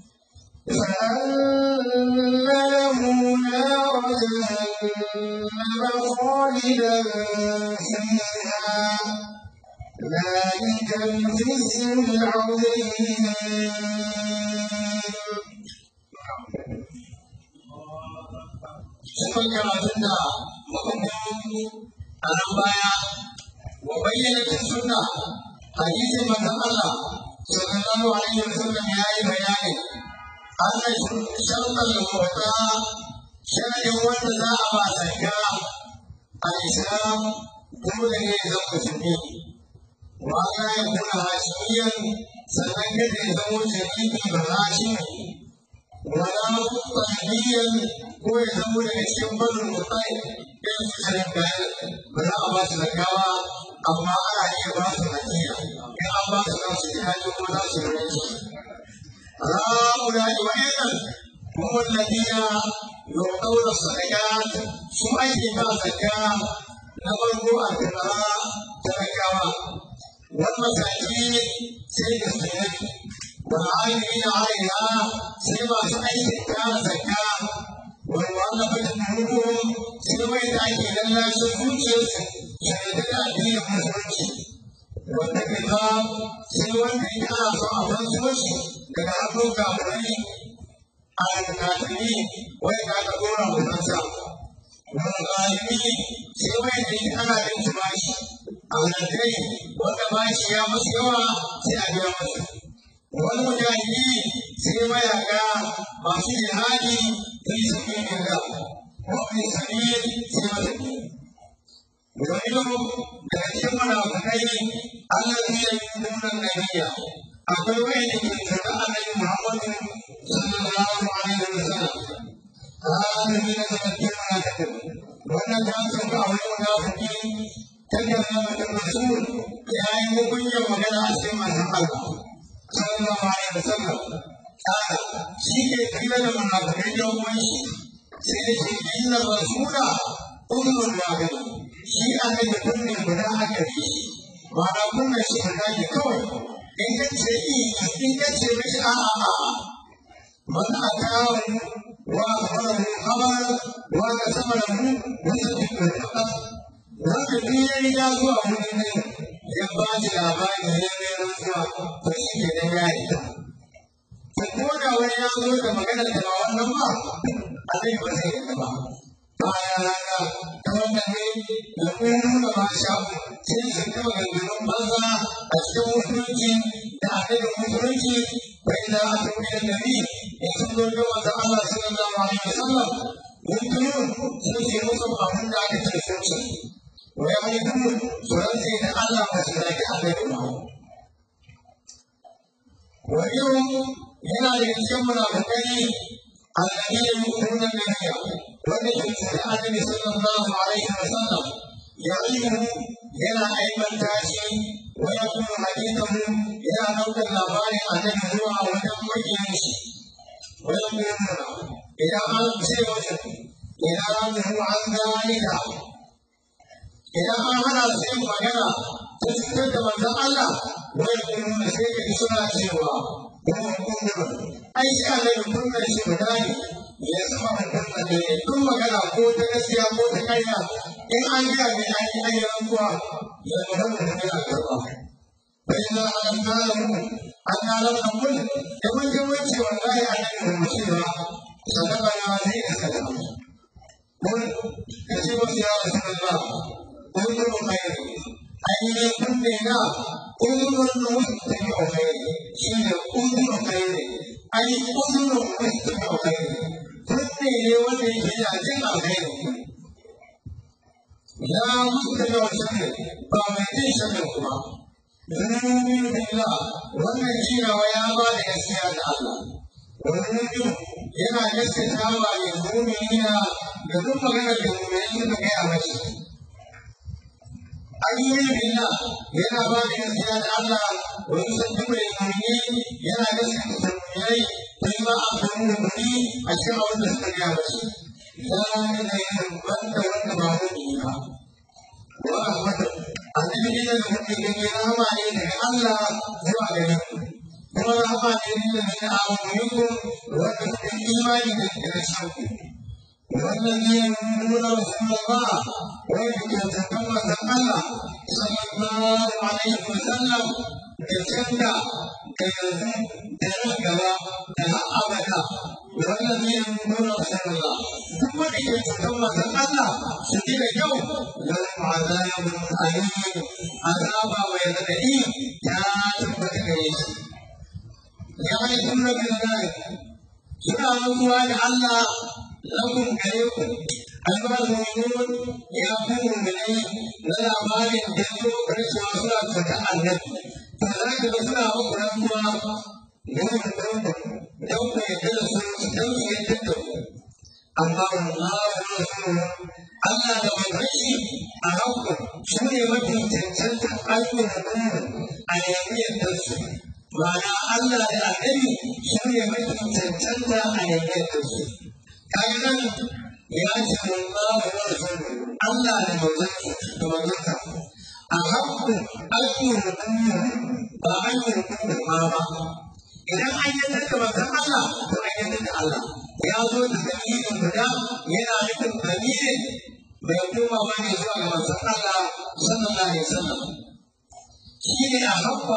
B: نار جهنم خالدا فيها ذلك الخزي العظيم.
A: Cikin karatun da muka a nan baya wa bayyana sunna hadisin manzon Allah sallallahu alaihi wasallam ya yi bayani annan sharuɗan mota sharadin wanda za a ba zakka al-islam dole ne zan musulmi wa ya kuna hashimiyan sannan kada ya zama jami'i ba hashimi wala mutahhiyan ko ya zama daga cikin barin mutai irin su shirin bayan ba za a ba su zakawa amma ana iya ba su hakiya in an ba su za su ji hajji ko za su rinci هؤلاء وإذن هم الذين يعطون الصدقات سمعت ما زكاة نظروا الفقراء تزكوا والمساكين سيد السيد والعاملين عليها سيما سعيد كان زكاة والمؤلفة قلوبهم سيما يتعيد لنا سجود شهدنا دين المسلمين والتكذاب سيما يتعيد صعبا سوشي daga abin kafirai a kafiri wai ka ta gora mutansa wani zalimi sai mai da ana bin shi bashi a kai wanda bashi ya masu yawa sai a biya masu wani mujahidi sai mayaka masu jihadi fi sabilillah wani sabil sai mazaki wani daga cikin munafikai allazi yu'minuna nabiyya akwai wani da ke da annabi Muhammad sallallahu alaihi wasallam annabi da ke da wannan da aka ga wani munafiki kada ya mata rasul ya yi mugunyar magana a cikin manzon Allah sallallahu alaihi wasallam shi ke kira da munafikai da wani sai da shi inna rasula ummul wahid shi annabi kunne guda aka yi ba da kunne shi guda ne kawai in ka ce in ka ce mishi a'a man atahu wa akhbarahu khabaran wa kasamahu wa sadaqahu wanda duk ya riga zuwa wuri ne ya ba shi labari ne mai rantsuwa to shi ke nan ya yi ta ko da wani ya zo da magana da ba wannan ba a zai ba zai yi ba bayan haka ta wanda ne ya nuna ma shafu sai su kama ganganin banza a cikin musulunci da adadin musulunci bai da aka wuce nabi in sun zo da wanda Allah sallallahu alaihi wasallam yin tunu sun ce musu abin da aka ce sun ce wai wani tunu su rantse da Allah ba su zaki adadin ba wani yana da cikin munafikai الذين يؤمنون بالنبي والنبي النبي صلى الله عليه وسلم يعلمه إلى أيمن تاشي ويقول حديثه إلى نوت الأبار عن الجوع ودم يمشي ويقولون إلى أن سيوجد إلى أنه عن ذلك إلى أن هذا سيم مجانا تسكت من الله ويقولون سيد سنة سوى ويقولون ai shi ana yin kunna shi guda ne ya zama mutum da ne tun magana ko ta gaskiya ko ta kaiya in an gaya mai ayi ayyan kuwa ya zama mutum yana karɓa bai na an nalar amul da mun ji mun ce wallahi a nan da mu cewa sadaka na zai iska da mu mun ka ce wasu ya wasu da ba mun ji mu kai ainihin kunne na ƙungurin da wasu ta yi alkhairi shi ne ƙungurin alkhairi ai ƙungurin wasu ta yi alkhairi kunne ne wanda yake yana jin alkhairi ya wasu ta yi alkhairi ba mai jin shakin kuma zunubi billah wannan jinawa ya ba da gaskiya da Allah wani yana gaskatawa ya mu'minina da duk maganar da mu'mini suka gaya mashi ayyukan billah yana ba da gaskiya da Allah wani sabbin da mu'mini yana gaskata mu'minai فيما أخبروني أشياء المستجابة لا من ينبت وتبعونيها ورحمة النبي الذي ينام عليه الله زوالهم ورحمة الذين آمنوا وتحت الإيمان بالكرسي والذين يؤمنون رسول الله ويتكلمون الله صلى الله عليه وسلم يسنى تنقل أبدا والذين يؤمنون رسول الله ثم يتكلمون الله سجل اليوم لهم عذاب أليم عذاب ويدعي يا تبتكريس يعرفون بالله سبحان الله الله لكم كريم المؤمنون يقوم بالليل لنا مال يدعو رسول الله فتعلم فذلك بسنا أخرى يوم الدولة يوم يجلس يوم يجلس أما الله ورسوله Allah da madrashi a hauku su ne mafi cancanta ayyukan a yammiyar su ma'ana Allah da annabi su ne mafi cancanta a yammiyar su kaga ya ce Allah wa rasuluhu Allah da manzansa a hauku ayyukan ba ayyukan ba idan an yadda da manzon Allah to an yadda da Allah ya zo da dalilin guda yana nufin dalilin bai koma wani zuwa ga manzon Allah sallallahu alaihi wasallam shi ne a haɓɓa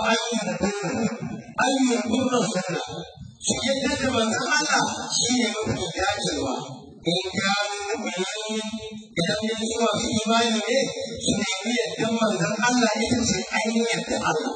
A: ayyukan rasulullah shi yadda da manzon Allah shi ne mafi dacewa in gano mu'minin idan ya zuwa su imani ne su nemi yadda manzon Allah ita ce ainihin yadda Allah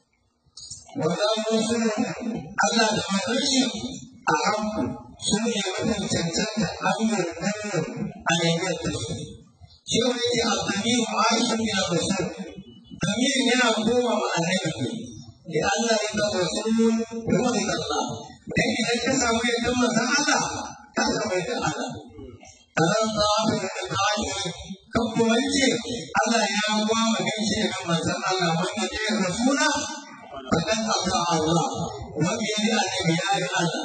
A: wannan rasulun Allah da manzanci a hanku su ne mafi cancanta ayyukan a yayin da su shi wani ke al-damir ma'aishin ila rasul damir yana koma wa annabi ne da Allah ya da rasul kuma da Allah dan idan ka samu yadda manzon Allah ka samu yadda Allah Allah da kai kan kuma ce Allah ya ba mu gaishe da manzon Allah wanda ya rasula fadan Allah wanda ya annabi ya Allah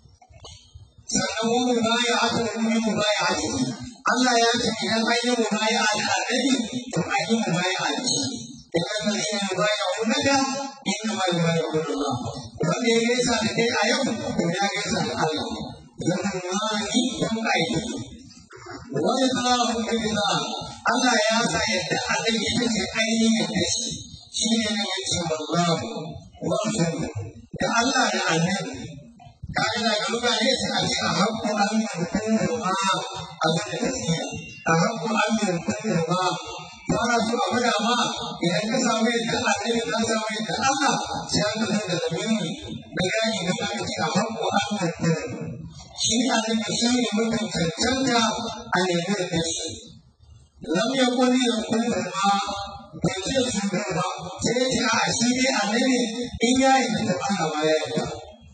A: sannan wani baya aka wani baya ake Allah ya ce idan an yi mubaya da annabi to an yi mubaya da shi idan an yi mubaya wanda inna ma yubaya Allah wanda ya gaisa da kai a yau to ya gaisa da Allah zamani don aiki wani tsawon kabila Allah ya sa yadda annabi ya ce ainihin da shi ne na yace wallahu wa rasuluhu da Allah da annabi كان يقول ليس أحب أن يكونهما أبدا كثيرا أحب أن يكونهما فرسول أبدا ما إذا كسويت النبي كسويت الله سيأخذ هذا الدين بغير ذلك أحب أن يكون شيء الذي شيء ممكن تتجمع أن يكون لم يكن يكونهما بجد سبحانه سيأتي أشياء النبي إياه يتبعها ما يكون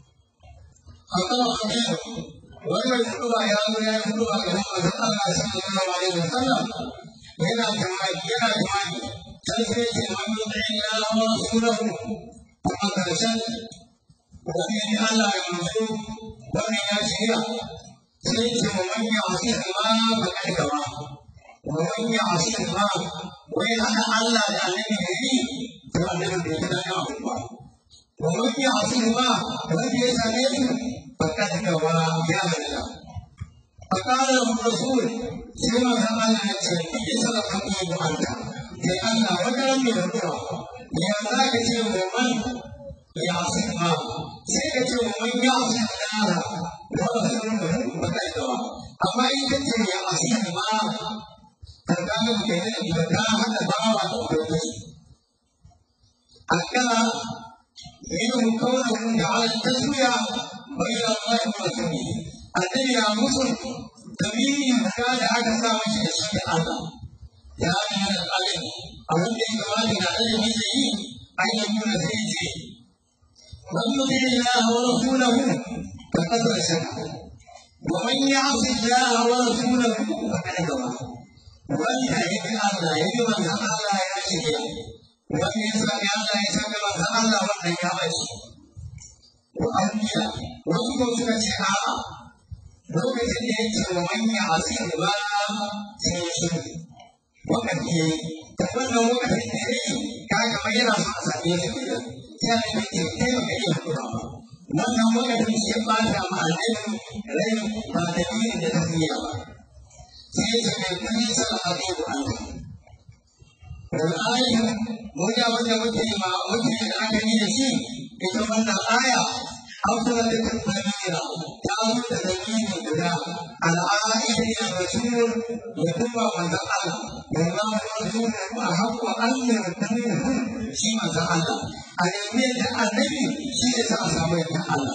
A: Allah Akbar. Wannan kuma ya zo ya fito a gaban manzon Allah sallallahu alaihi wasallam. Yana jawabi. Sai sai ce wannan da ya rasulahu. Kuma karshen wani Allah ya mutu wannan ya shirya. Sai ce wannan ya asir ma bakai gaba. Wannan ya asir ma wai haka Allah da Annabi ya yi to Annabi bai da ba. ومن يعصيهما وفي سبيله فقد كفر يا هللا فقال له الرسول سيما زمان التي صدق حقيقه انت لان رجلا من القرى يا ذاك ومن يعصيهما سيكت ومن يعصي الله ورسوله فقد كفر اما ان كنت يعصيهما فقال كذلك فكان هذا ضرر أكثر منهم كونه جعل التسوية بين الله ورسوله الذي يعمل تمييز كان أكثر من شيء الله يعني هذا القلب أود إكمال العلم به أن يكون سيدي من يطع الله ورسوله فقد رشد ومن يعص الله ورسوله فقد غوى وأن يجب الله يجب أن الله يشرك وفي سبيل الله يسمى الله وأن يعيش wa'amiya wasu ko suka ce a'a lokacin da yake wa manya a cikin ba sai shi wakati ya yi da wannan lokacin da ya yi ka kamar yana so a same shi ne sai a yi ce kai ba ka iya kuma ba wannan lokacin shi ba ta ma'alin rai ba da yin da ta fiya ba sai ce mai kuni sana a kai ku an والآية وجا وجا وجا وجا الأكمل شيء يتمنى آية أفضل التكبيرة تعود تدمين الدنيا الآية يا رسول يتم وزعل والله الرسول أحق أن يرتميه شيء زعل اليمين النبي شيء سأسمى تعالى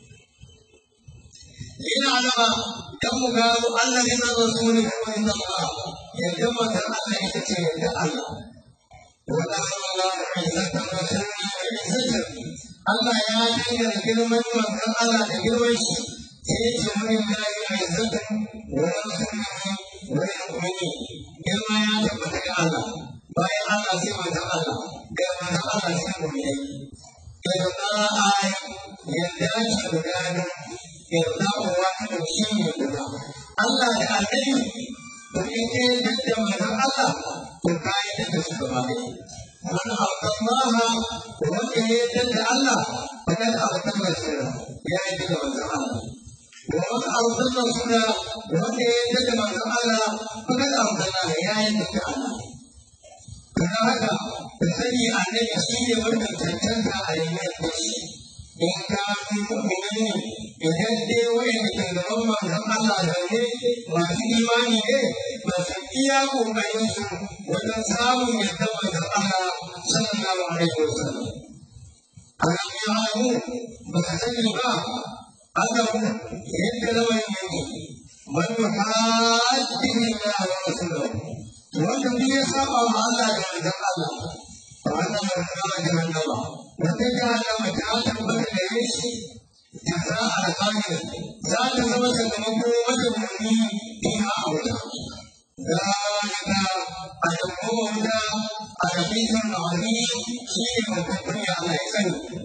A: لنعلم كم قالوا أن من الرسول هو إن الله يجمع الله يتسير الله ودعا الله عزة رسوله عزته الله يا جيد الكلمة وكان الله تكلمش سيجي من الله عزته ورسوله وللمؤمنين كما يعتقد الله باي الله سوى الله كما الله سوى إليه كما آية يدعش بلاد يرضاه واحد شيء يرضاه الله الأمين وإن يدعم الله وكاية تسبحانه من أرضى الله ومن يدعم الله فقد أرضى الرسول يا يدعم الله ومن أرضى الرسول ومن يدعم الله فقد أرضى الله يا يدعم الله فهذا فسني أن يسير ومن تنتهى عليه إن كانوا مؤمنين يهدي ويتكلمون من الله عليه وفي إيمانه فسقياه بينه وتساووا يتوى الله صلى الله عليه وسلم ألم يعلموا فسجنوا أنه يتكلم من يحاد الله ورسوله والذي يسمع الله جل وعلا فأنا من جهنم وتجعل متعاتا بدل جزاء خالدا ذات زمن المقومة المؤمنين فيها أولا ذلك القول الحديث العظيم شيء مكتوب على يسر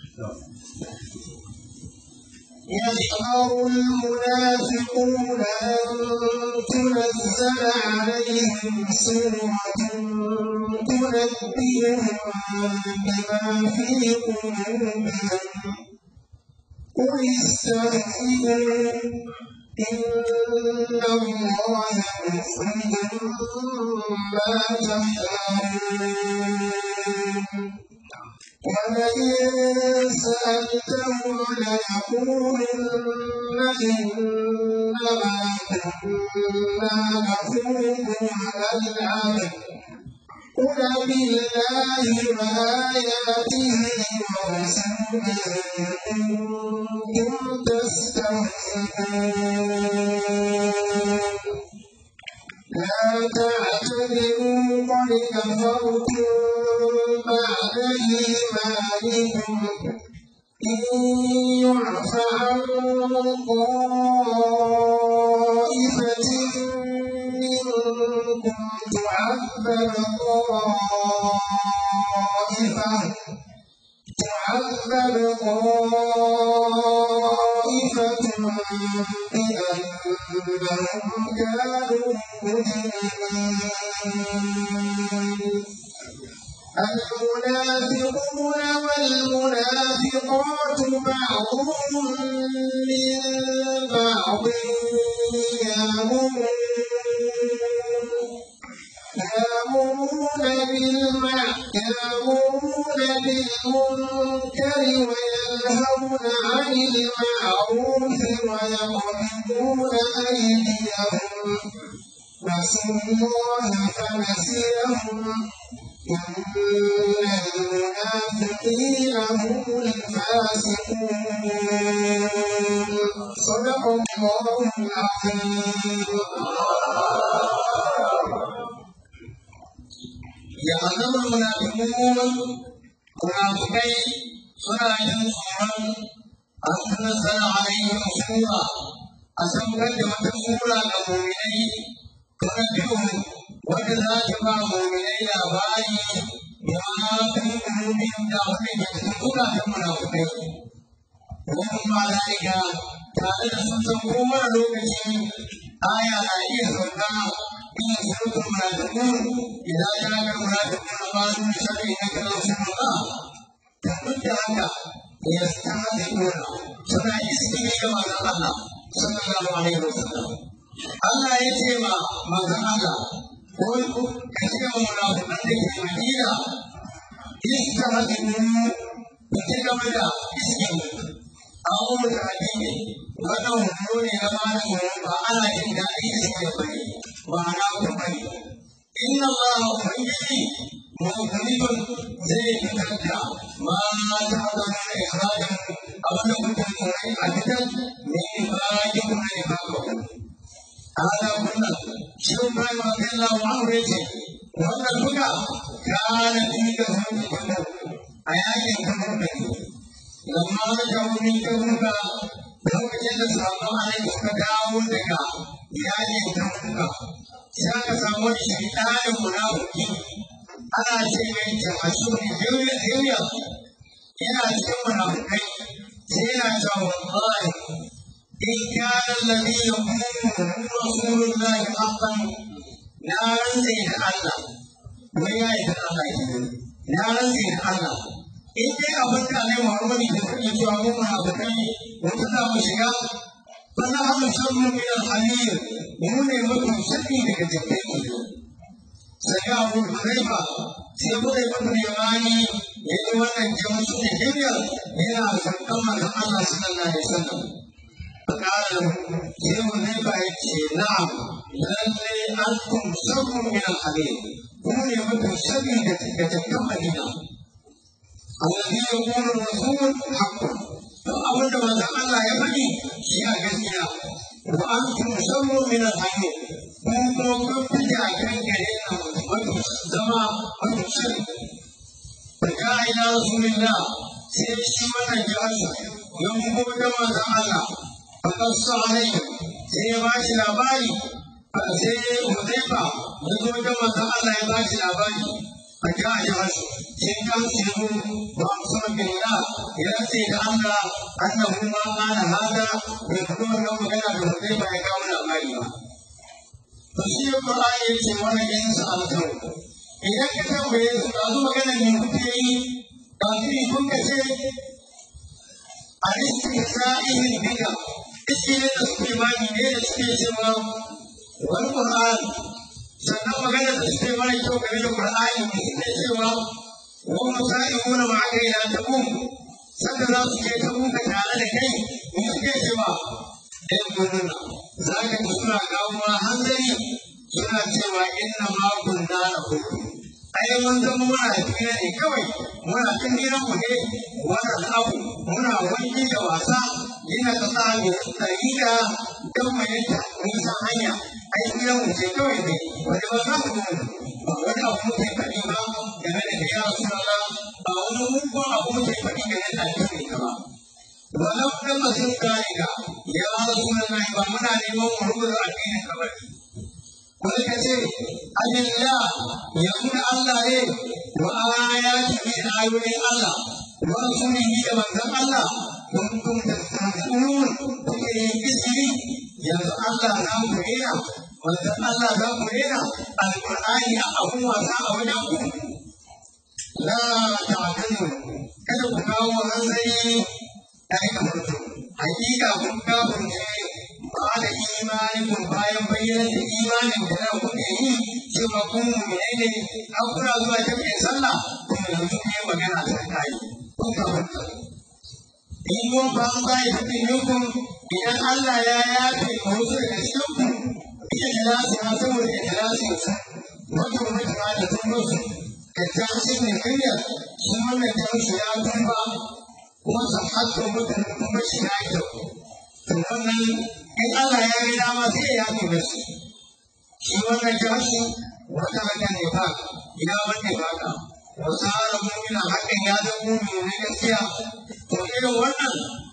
B: يشعر المنافقون أن تنزل عليهم سورة تنبئهم بما في قلوبهم قل استهزئوا إن الله مخرج ما تحذرون ولئن سألتهم ليقولن إنما كنا نخوض ونلعب قل بالله وآياته ورسوله كنتم تستهزئون لا تعتذروا قد كفرتم بعد إيمانكم إن يعف عن طائفة منكم تعذب طائفة بأنهم كانوا مجرمين المنافقون والمنافقات بعضهم من بعض يأمرون بالمنكر وينهون عن المعروف ويقبضون أيديهم نسوا الله فنسيهم إن المنافقين هم الفاسقون صدق الله العظيم
A: يعلم المنافقون منافقين سنة صورا أن تنزل عليهم سورة أسمت وتسورة المؤمنين تنبئهم وكذلك مع المؤمنين أبائي بما في قلوبهم داخل سورة المنافقين wani ma zalika tare da sun san kowane lokaci aya na iya sauka in surutun munafiqun idan ya ga munafiqun ba su shari na kana sunna ta duk da haka ya stahdiquna suna iskini ga manzon Allah sallallahu alaihi wasallam. Allah ya ce ma manzon Allah ko ka ce ma munafiqan da ke Madina istahdiqu ku ci gaba da iskini أعوذ بالله وأنه يقول لما وأنا إن دعيت يقولي وأنا أقبلي إن الله يجري مغرب زيد تبدا ما تعظم إخراجا أو نقطة أبدا من باجم نفاقه هذا كله شوف ما رضي الله عنه يجي وأن الهدى كان فيه هدى آيات كثيرة لما رجعوا من تبوك lokacin da sabon alaihi suka dawo daga yakin tabuka sai aka samu shaidanin munafiki ana ce mai tamashu ne juriya yana cikin munafikai sai yana cewa wallahi in kana alladhi yaqulu rasulullahi haqqan na rantse da Allah wai ya yi da Allah na rantse da Allah in dai abin da ne Muhammadu da suke cewa mu munafikai wata za mu shiga fana hana sharru min al-hamir mu ne mutum shaki daga jikin sai Abu Hurairah sai Hurairah bin Yamani yayi wannan jami'u ne hiriya yana sarkan manzon Allah sallallahu alaihi wasallam fakara sai Hurairah yace na'am lalle antum sharru min al-hamir mu ne mutum shaki daga jikin Madina الذي يقول الرسول حق فأود من الله يبني شيئا كثيرا وأنتم شر من الحي كنتم تبتدع كثيرا وتسمى وتشر فجاء إلى رسول الله سيشمنا الجهاز يوم قدم الله فقص عليه سيباش الأباري سيهدفع يقدم الله يباش الأباري فجاء جهاز سيكاسره وأقسم بالله يأتي لأمر أنه ما كان هذا يقول له كان بهديبة يكون غيره فشيء القرآن يتمنى جنس أمثله إذا كتب بيسر أظن كان من كتبه كافي كنت شيء الاستهزائه بك إسئلة السليمان إلى السليمان والقرآن sannan magana da suke mana kyau game da Qur'ani ne cewa wa musa'imuna ma kai na tabun sanda za su je tabun ka tare da kai ne suke cewa dai gurin za ka ji suna kawo ma hanzari suna cewa inna ma kunna na hudu ai mun zama muna tafiya ne kawai muna kan gidan mu ne wannan abu muna wani da wasa yana da tsari da don mu yanka nisa hanya ai gidan mu ce kawai ne wani ba za mu ba wani abu mu kai faɗi ba game da ya Rasulullah ba wani mugun abu mu kai faɗi game da addini ka ba walau dan masun kariga ya Rasulullah ba muna neman mu rubuta addinin ka ba wani ka ce alillah ya kuna Allah ne wa ayati da ayoyin Allah wa rasulihi da manzon Allah kuntum tattabi'un kuke yin izini yanzu Allah za ku rena manzon Allah za ku rena alqur'ani a abun wasa a wajen ku la ta'tanu kada ku kawo hanzari da aika mutum hakika kun kafirce ba da imanin bayan bayyana da imanin da za ku yi cewa kun mu'mini ne an kuna zuwa jami'in sallah kuma yanzu ne magana ta kai kun kafirce in kun ba an bayi da tinukun idan Allah ya yafe wasu daga cikin ku ikhlasi na saboda ikhlasin sa wata mutum da sun musu da tashin ne kariya shi wannan tashi ya tuba kuma sahabatu mutum kuma shi ya yi to wannan in Allah ya yi dama sai ya yafe musu shi wannan tashi wata haka ne ba ya wanne ba ka wasara mu'mina hakan ya zama mu'mini gaskiya to irin wannan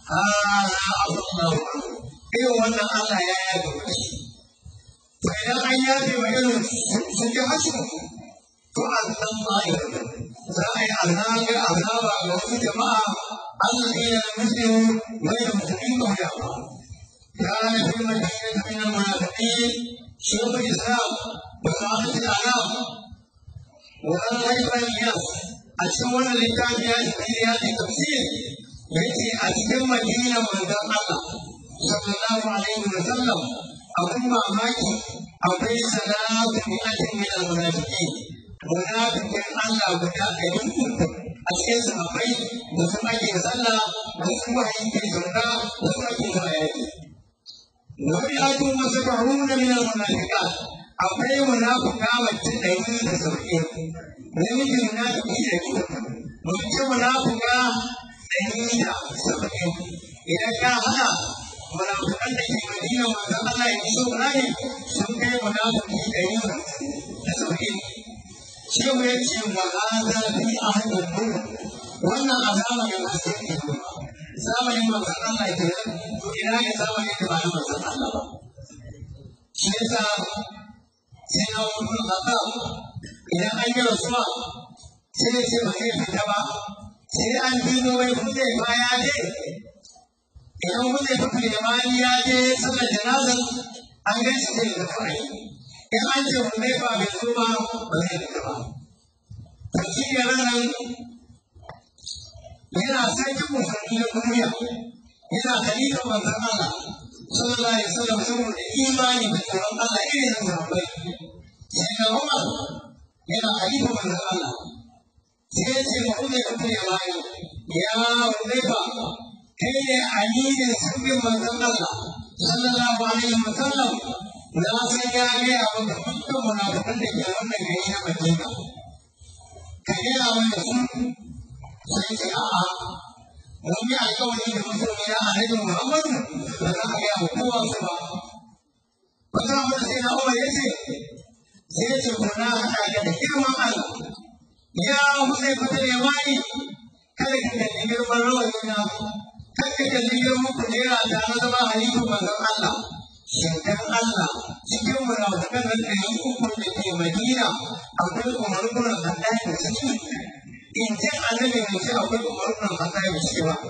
A: irin wannan Allah ya yabe shi to idan an yabe wa irin su ji hasu to an san ba za a yi azaba ga wasu jama'a الذين مسلموا غير مسلمين وحدهم كان في المدينة من المنافقين شيخ الإسلام وسعادة الأعلام وغير الناس أشمل للتابعين في هذه التفسير يأتي أتم مدينة من الله صلى الله عليه وسلم أقوم معك أبي 300 من المنافقين منافقين الله بدأ a cikin sahabbai da su ake sallah da su wahayi ke sauka da su ake zuwa yaki. Wani atu masu bahuna min al-munafiqa akwai munafiqa mace 170 namiji munafiki 100 mace munafiqa 170 idan ka hada munafiqan da ke Madina wanda Allah ya so ne sun kai munafiki 170 shi ne ce wa hada fi ahadin nur wannan azama ne masu yi zamanin manzon Allah ke to ina ga zamanin da bayan manzon Allah ba shi yasa sai na wani zaka idan an yi rasuwa sai ya ce ba zai fita ba sai an dubo wai kuɗe baya ne idan kuɗe kuɗe mali ya je sallar janazar an gaishe sai da fara in an ce wani ba bai zo ba ba zai fita ba to shi ne nan yana sarkin musulmi na duniya yana khalifa manzon Allah sallallahu alaihi wasallam saboda imani da tsoron Allah irin na sahabbai sai na Umar yana khalifa manzon Allah sai ya ce mu'min da kuma yayi ya Hudayfa kai ne alilin sirrin manzon Allah sallallahu alaihi wasallam na san ya ga abin da dukkan munafikan da ke wannan gari na Madina ka gaya mana su sai ce a'a mun yi alƙawari da musulmi na annabi Muhammadu da za a gaya wa kowa su ba wata abu sai na Umar ya ce sai ya ce ko na haɗa da girman Allah ya Hudai fata ne wani kada ka kalli girman rawani na kada ka kalli girman kujera da na zama halittu manzon Allah shekar Allah cikin munafukan nan da yan uku da ke Madina akwai Umar ibn Khattab da ciki in ji annabi ne sai akwai Umar ibn Khattab da ciki ba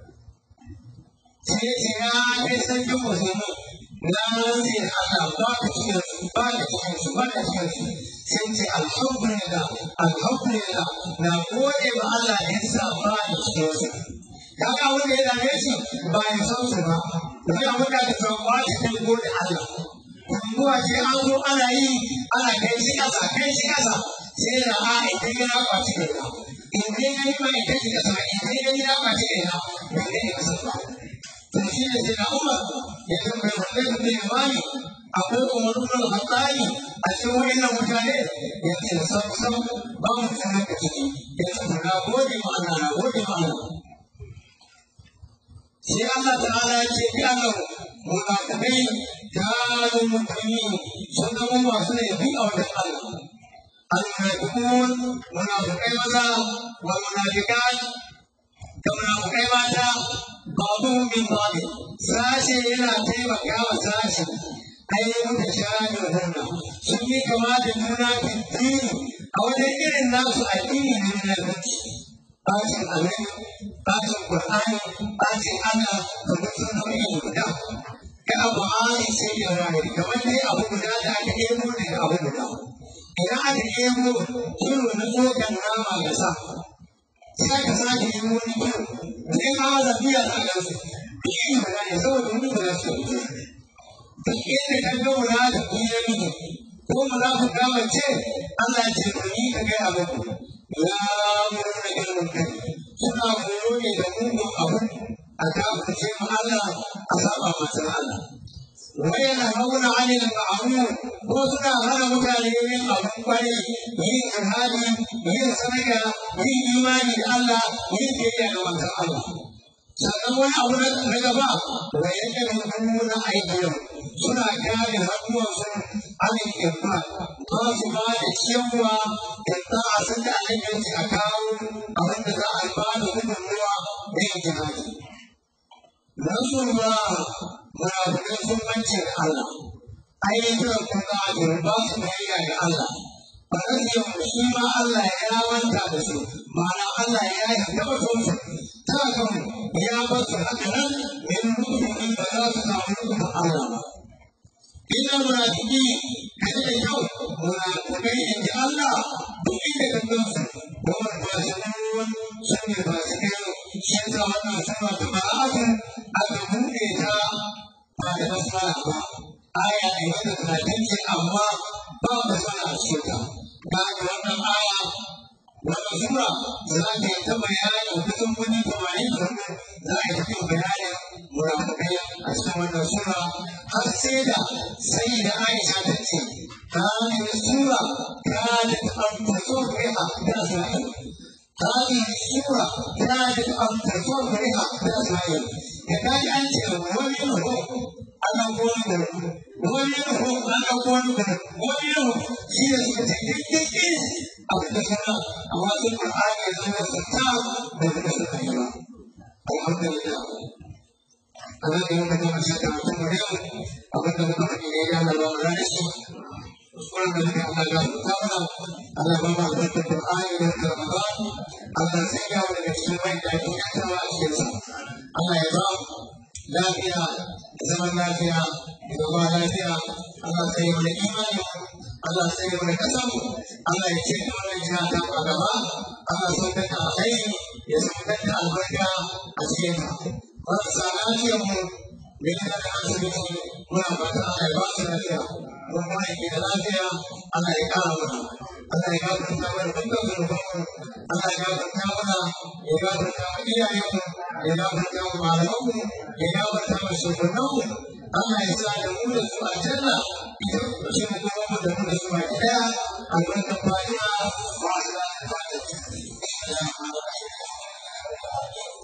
A: sai ce ya kai sarkin musulmi na rantsi da Allah ba ka cikin su ba ka cikin su ba ka cikin su sai ce alhamdulillah alhamdulillah na gode ma Allah da ya sa ba ni cikin su kaga wanda ya dame shi ba ya san su ba wani abu da ka san ba shi kai gode Allah kuma sai an zo ana yi ana kai shi kasa sai da a ita gina kwaci da ita in dai gani ba ita shi kasa in dai gani na kwaci da ita ba dai ya kasa ba to shi ne sai na Umar ya tambaye wanda ya tambaye mani akwai Umar ibn Khattab a cikin wannan mutane ya ce sam ba mu sanar da ciki ya ce na gode ma Allah na gode ma Allah sai Allah ta'ala ya ce ya nan munafikai kanu mutane sun zama masu laifi a wajen Allah al-munafiqun munafikai maza wa munafiqat da munafikai mata ba'dhum min ba'd sashi yana taimaka wa sashi ai mutashabihuna sun yi kama da juna fiddini a wajen irin nasu addini na munafici bacin annabi bacin Qur'ani bacin Allah kamar sun zama iri guda ka abu ali sai ya rayu kamar dai abu guda da aka ebo daga abu guda idan aka ebo kilo na tsokan nama ga sa sai ka sake yi wani kilo sai ma zabiya a gansu iri guda ne saboda wani guda su duk inda ka ga guda da kuyi miji ko mu za ku gama ce Allah ce ku yi ka gaya muku ya murna ilmin kai suna horo ne da mugun abu a kafirce ma Allah a saba masa Allah wayana hauna anil ma'ruf ko suna hana mutane yin abun kwarai yin jihadi yin sadaka yin imani da Allah yin biyayya ga manzon Allah sannan wani abu na gaba wa yake nuna aikin suna kare hannuwansu anil infaq ba su ba da ciyarwa da a san da annabi a kawo abin da za a ba da gudunmuwa da yin jihadi Rasulullah munafikai sun mance da Allah ayyukan kuma ajiyar ba su biyayya ga Allah ba zan yi shi ma Allah ya manta da su ma'ana Allah ya yi tabbatar su ta kan ya ba su haka nan in mutum ba za su samu nufin Allah ba. Ina munafiki kai da yau munafikai in ji Allah duk inda ka gansu wannan ba su ruwan sun ne ba su kai shi yasa wannan suna da ba'atu aka buɗe ta ba da basmala ba. Aya ne wanda talatin ce amma ba basmala a cikin ta. Ga wannan aya wannan sura za ta yi ta bayanin kusan wani tamanin da za a yi tafiya bayanin munafikai a cikin wannan sura har sai da sai da Aisha ta ce هذه السورة كانت أن تصر بها بأسرائيل. هذه السورة كانت أن تصر بها بأسرائيل. يكاد أنت ومنه أنا أقول هي ستجدد أو تسمى أواصل القرآن يزال الستار بالرسول الحمد لله. أنا اليوم كما سمعتم اليوم أقول لكم إلى أن الله رأسي وأنا لك أن الله تعالى أنا بابا أردت القرآن من رمضان أنا سيئا ولنفسوين لكن أتوى أشياء الله يبقى لا فيها زمن لا فيها الله لا فيها الله سيئا ولإيمان الله سيئا ولكسب الله يشهد ولجهاد الأدباء الله سيئا الخير يسعدك البركة أشياء ورسالات يوم من الأسبوع ونبات على الباس الأشياء وما يجي الأشياء الله يكرمنا الله يكرمنا ونبتغل الله يكرمنا يكرمنا إياهم يكرمنا معلمهم يكرمنا شكرهم الله يساعدنا سوى الجنة يساعدنا سوى الجنة البركة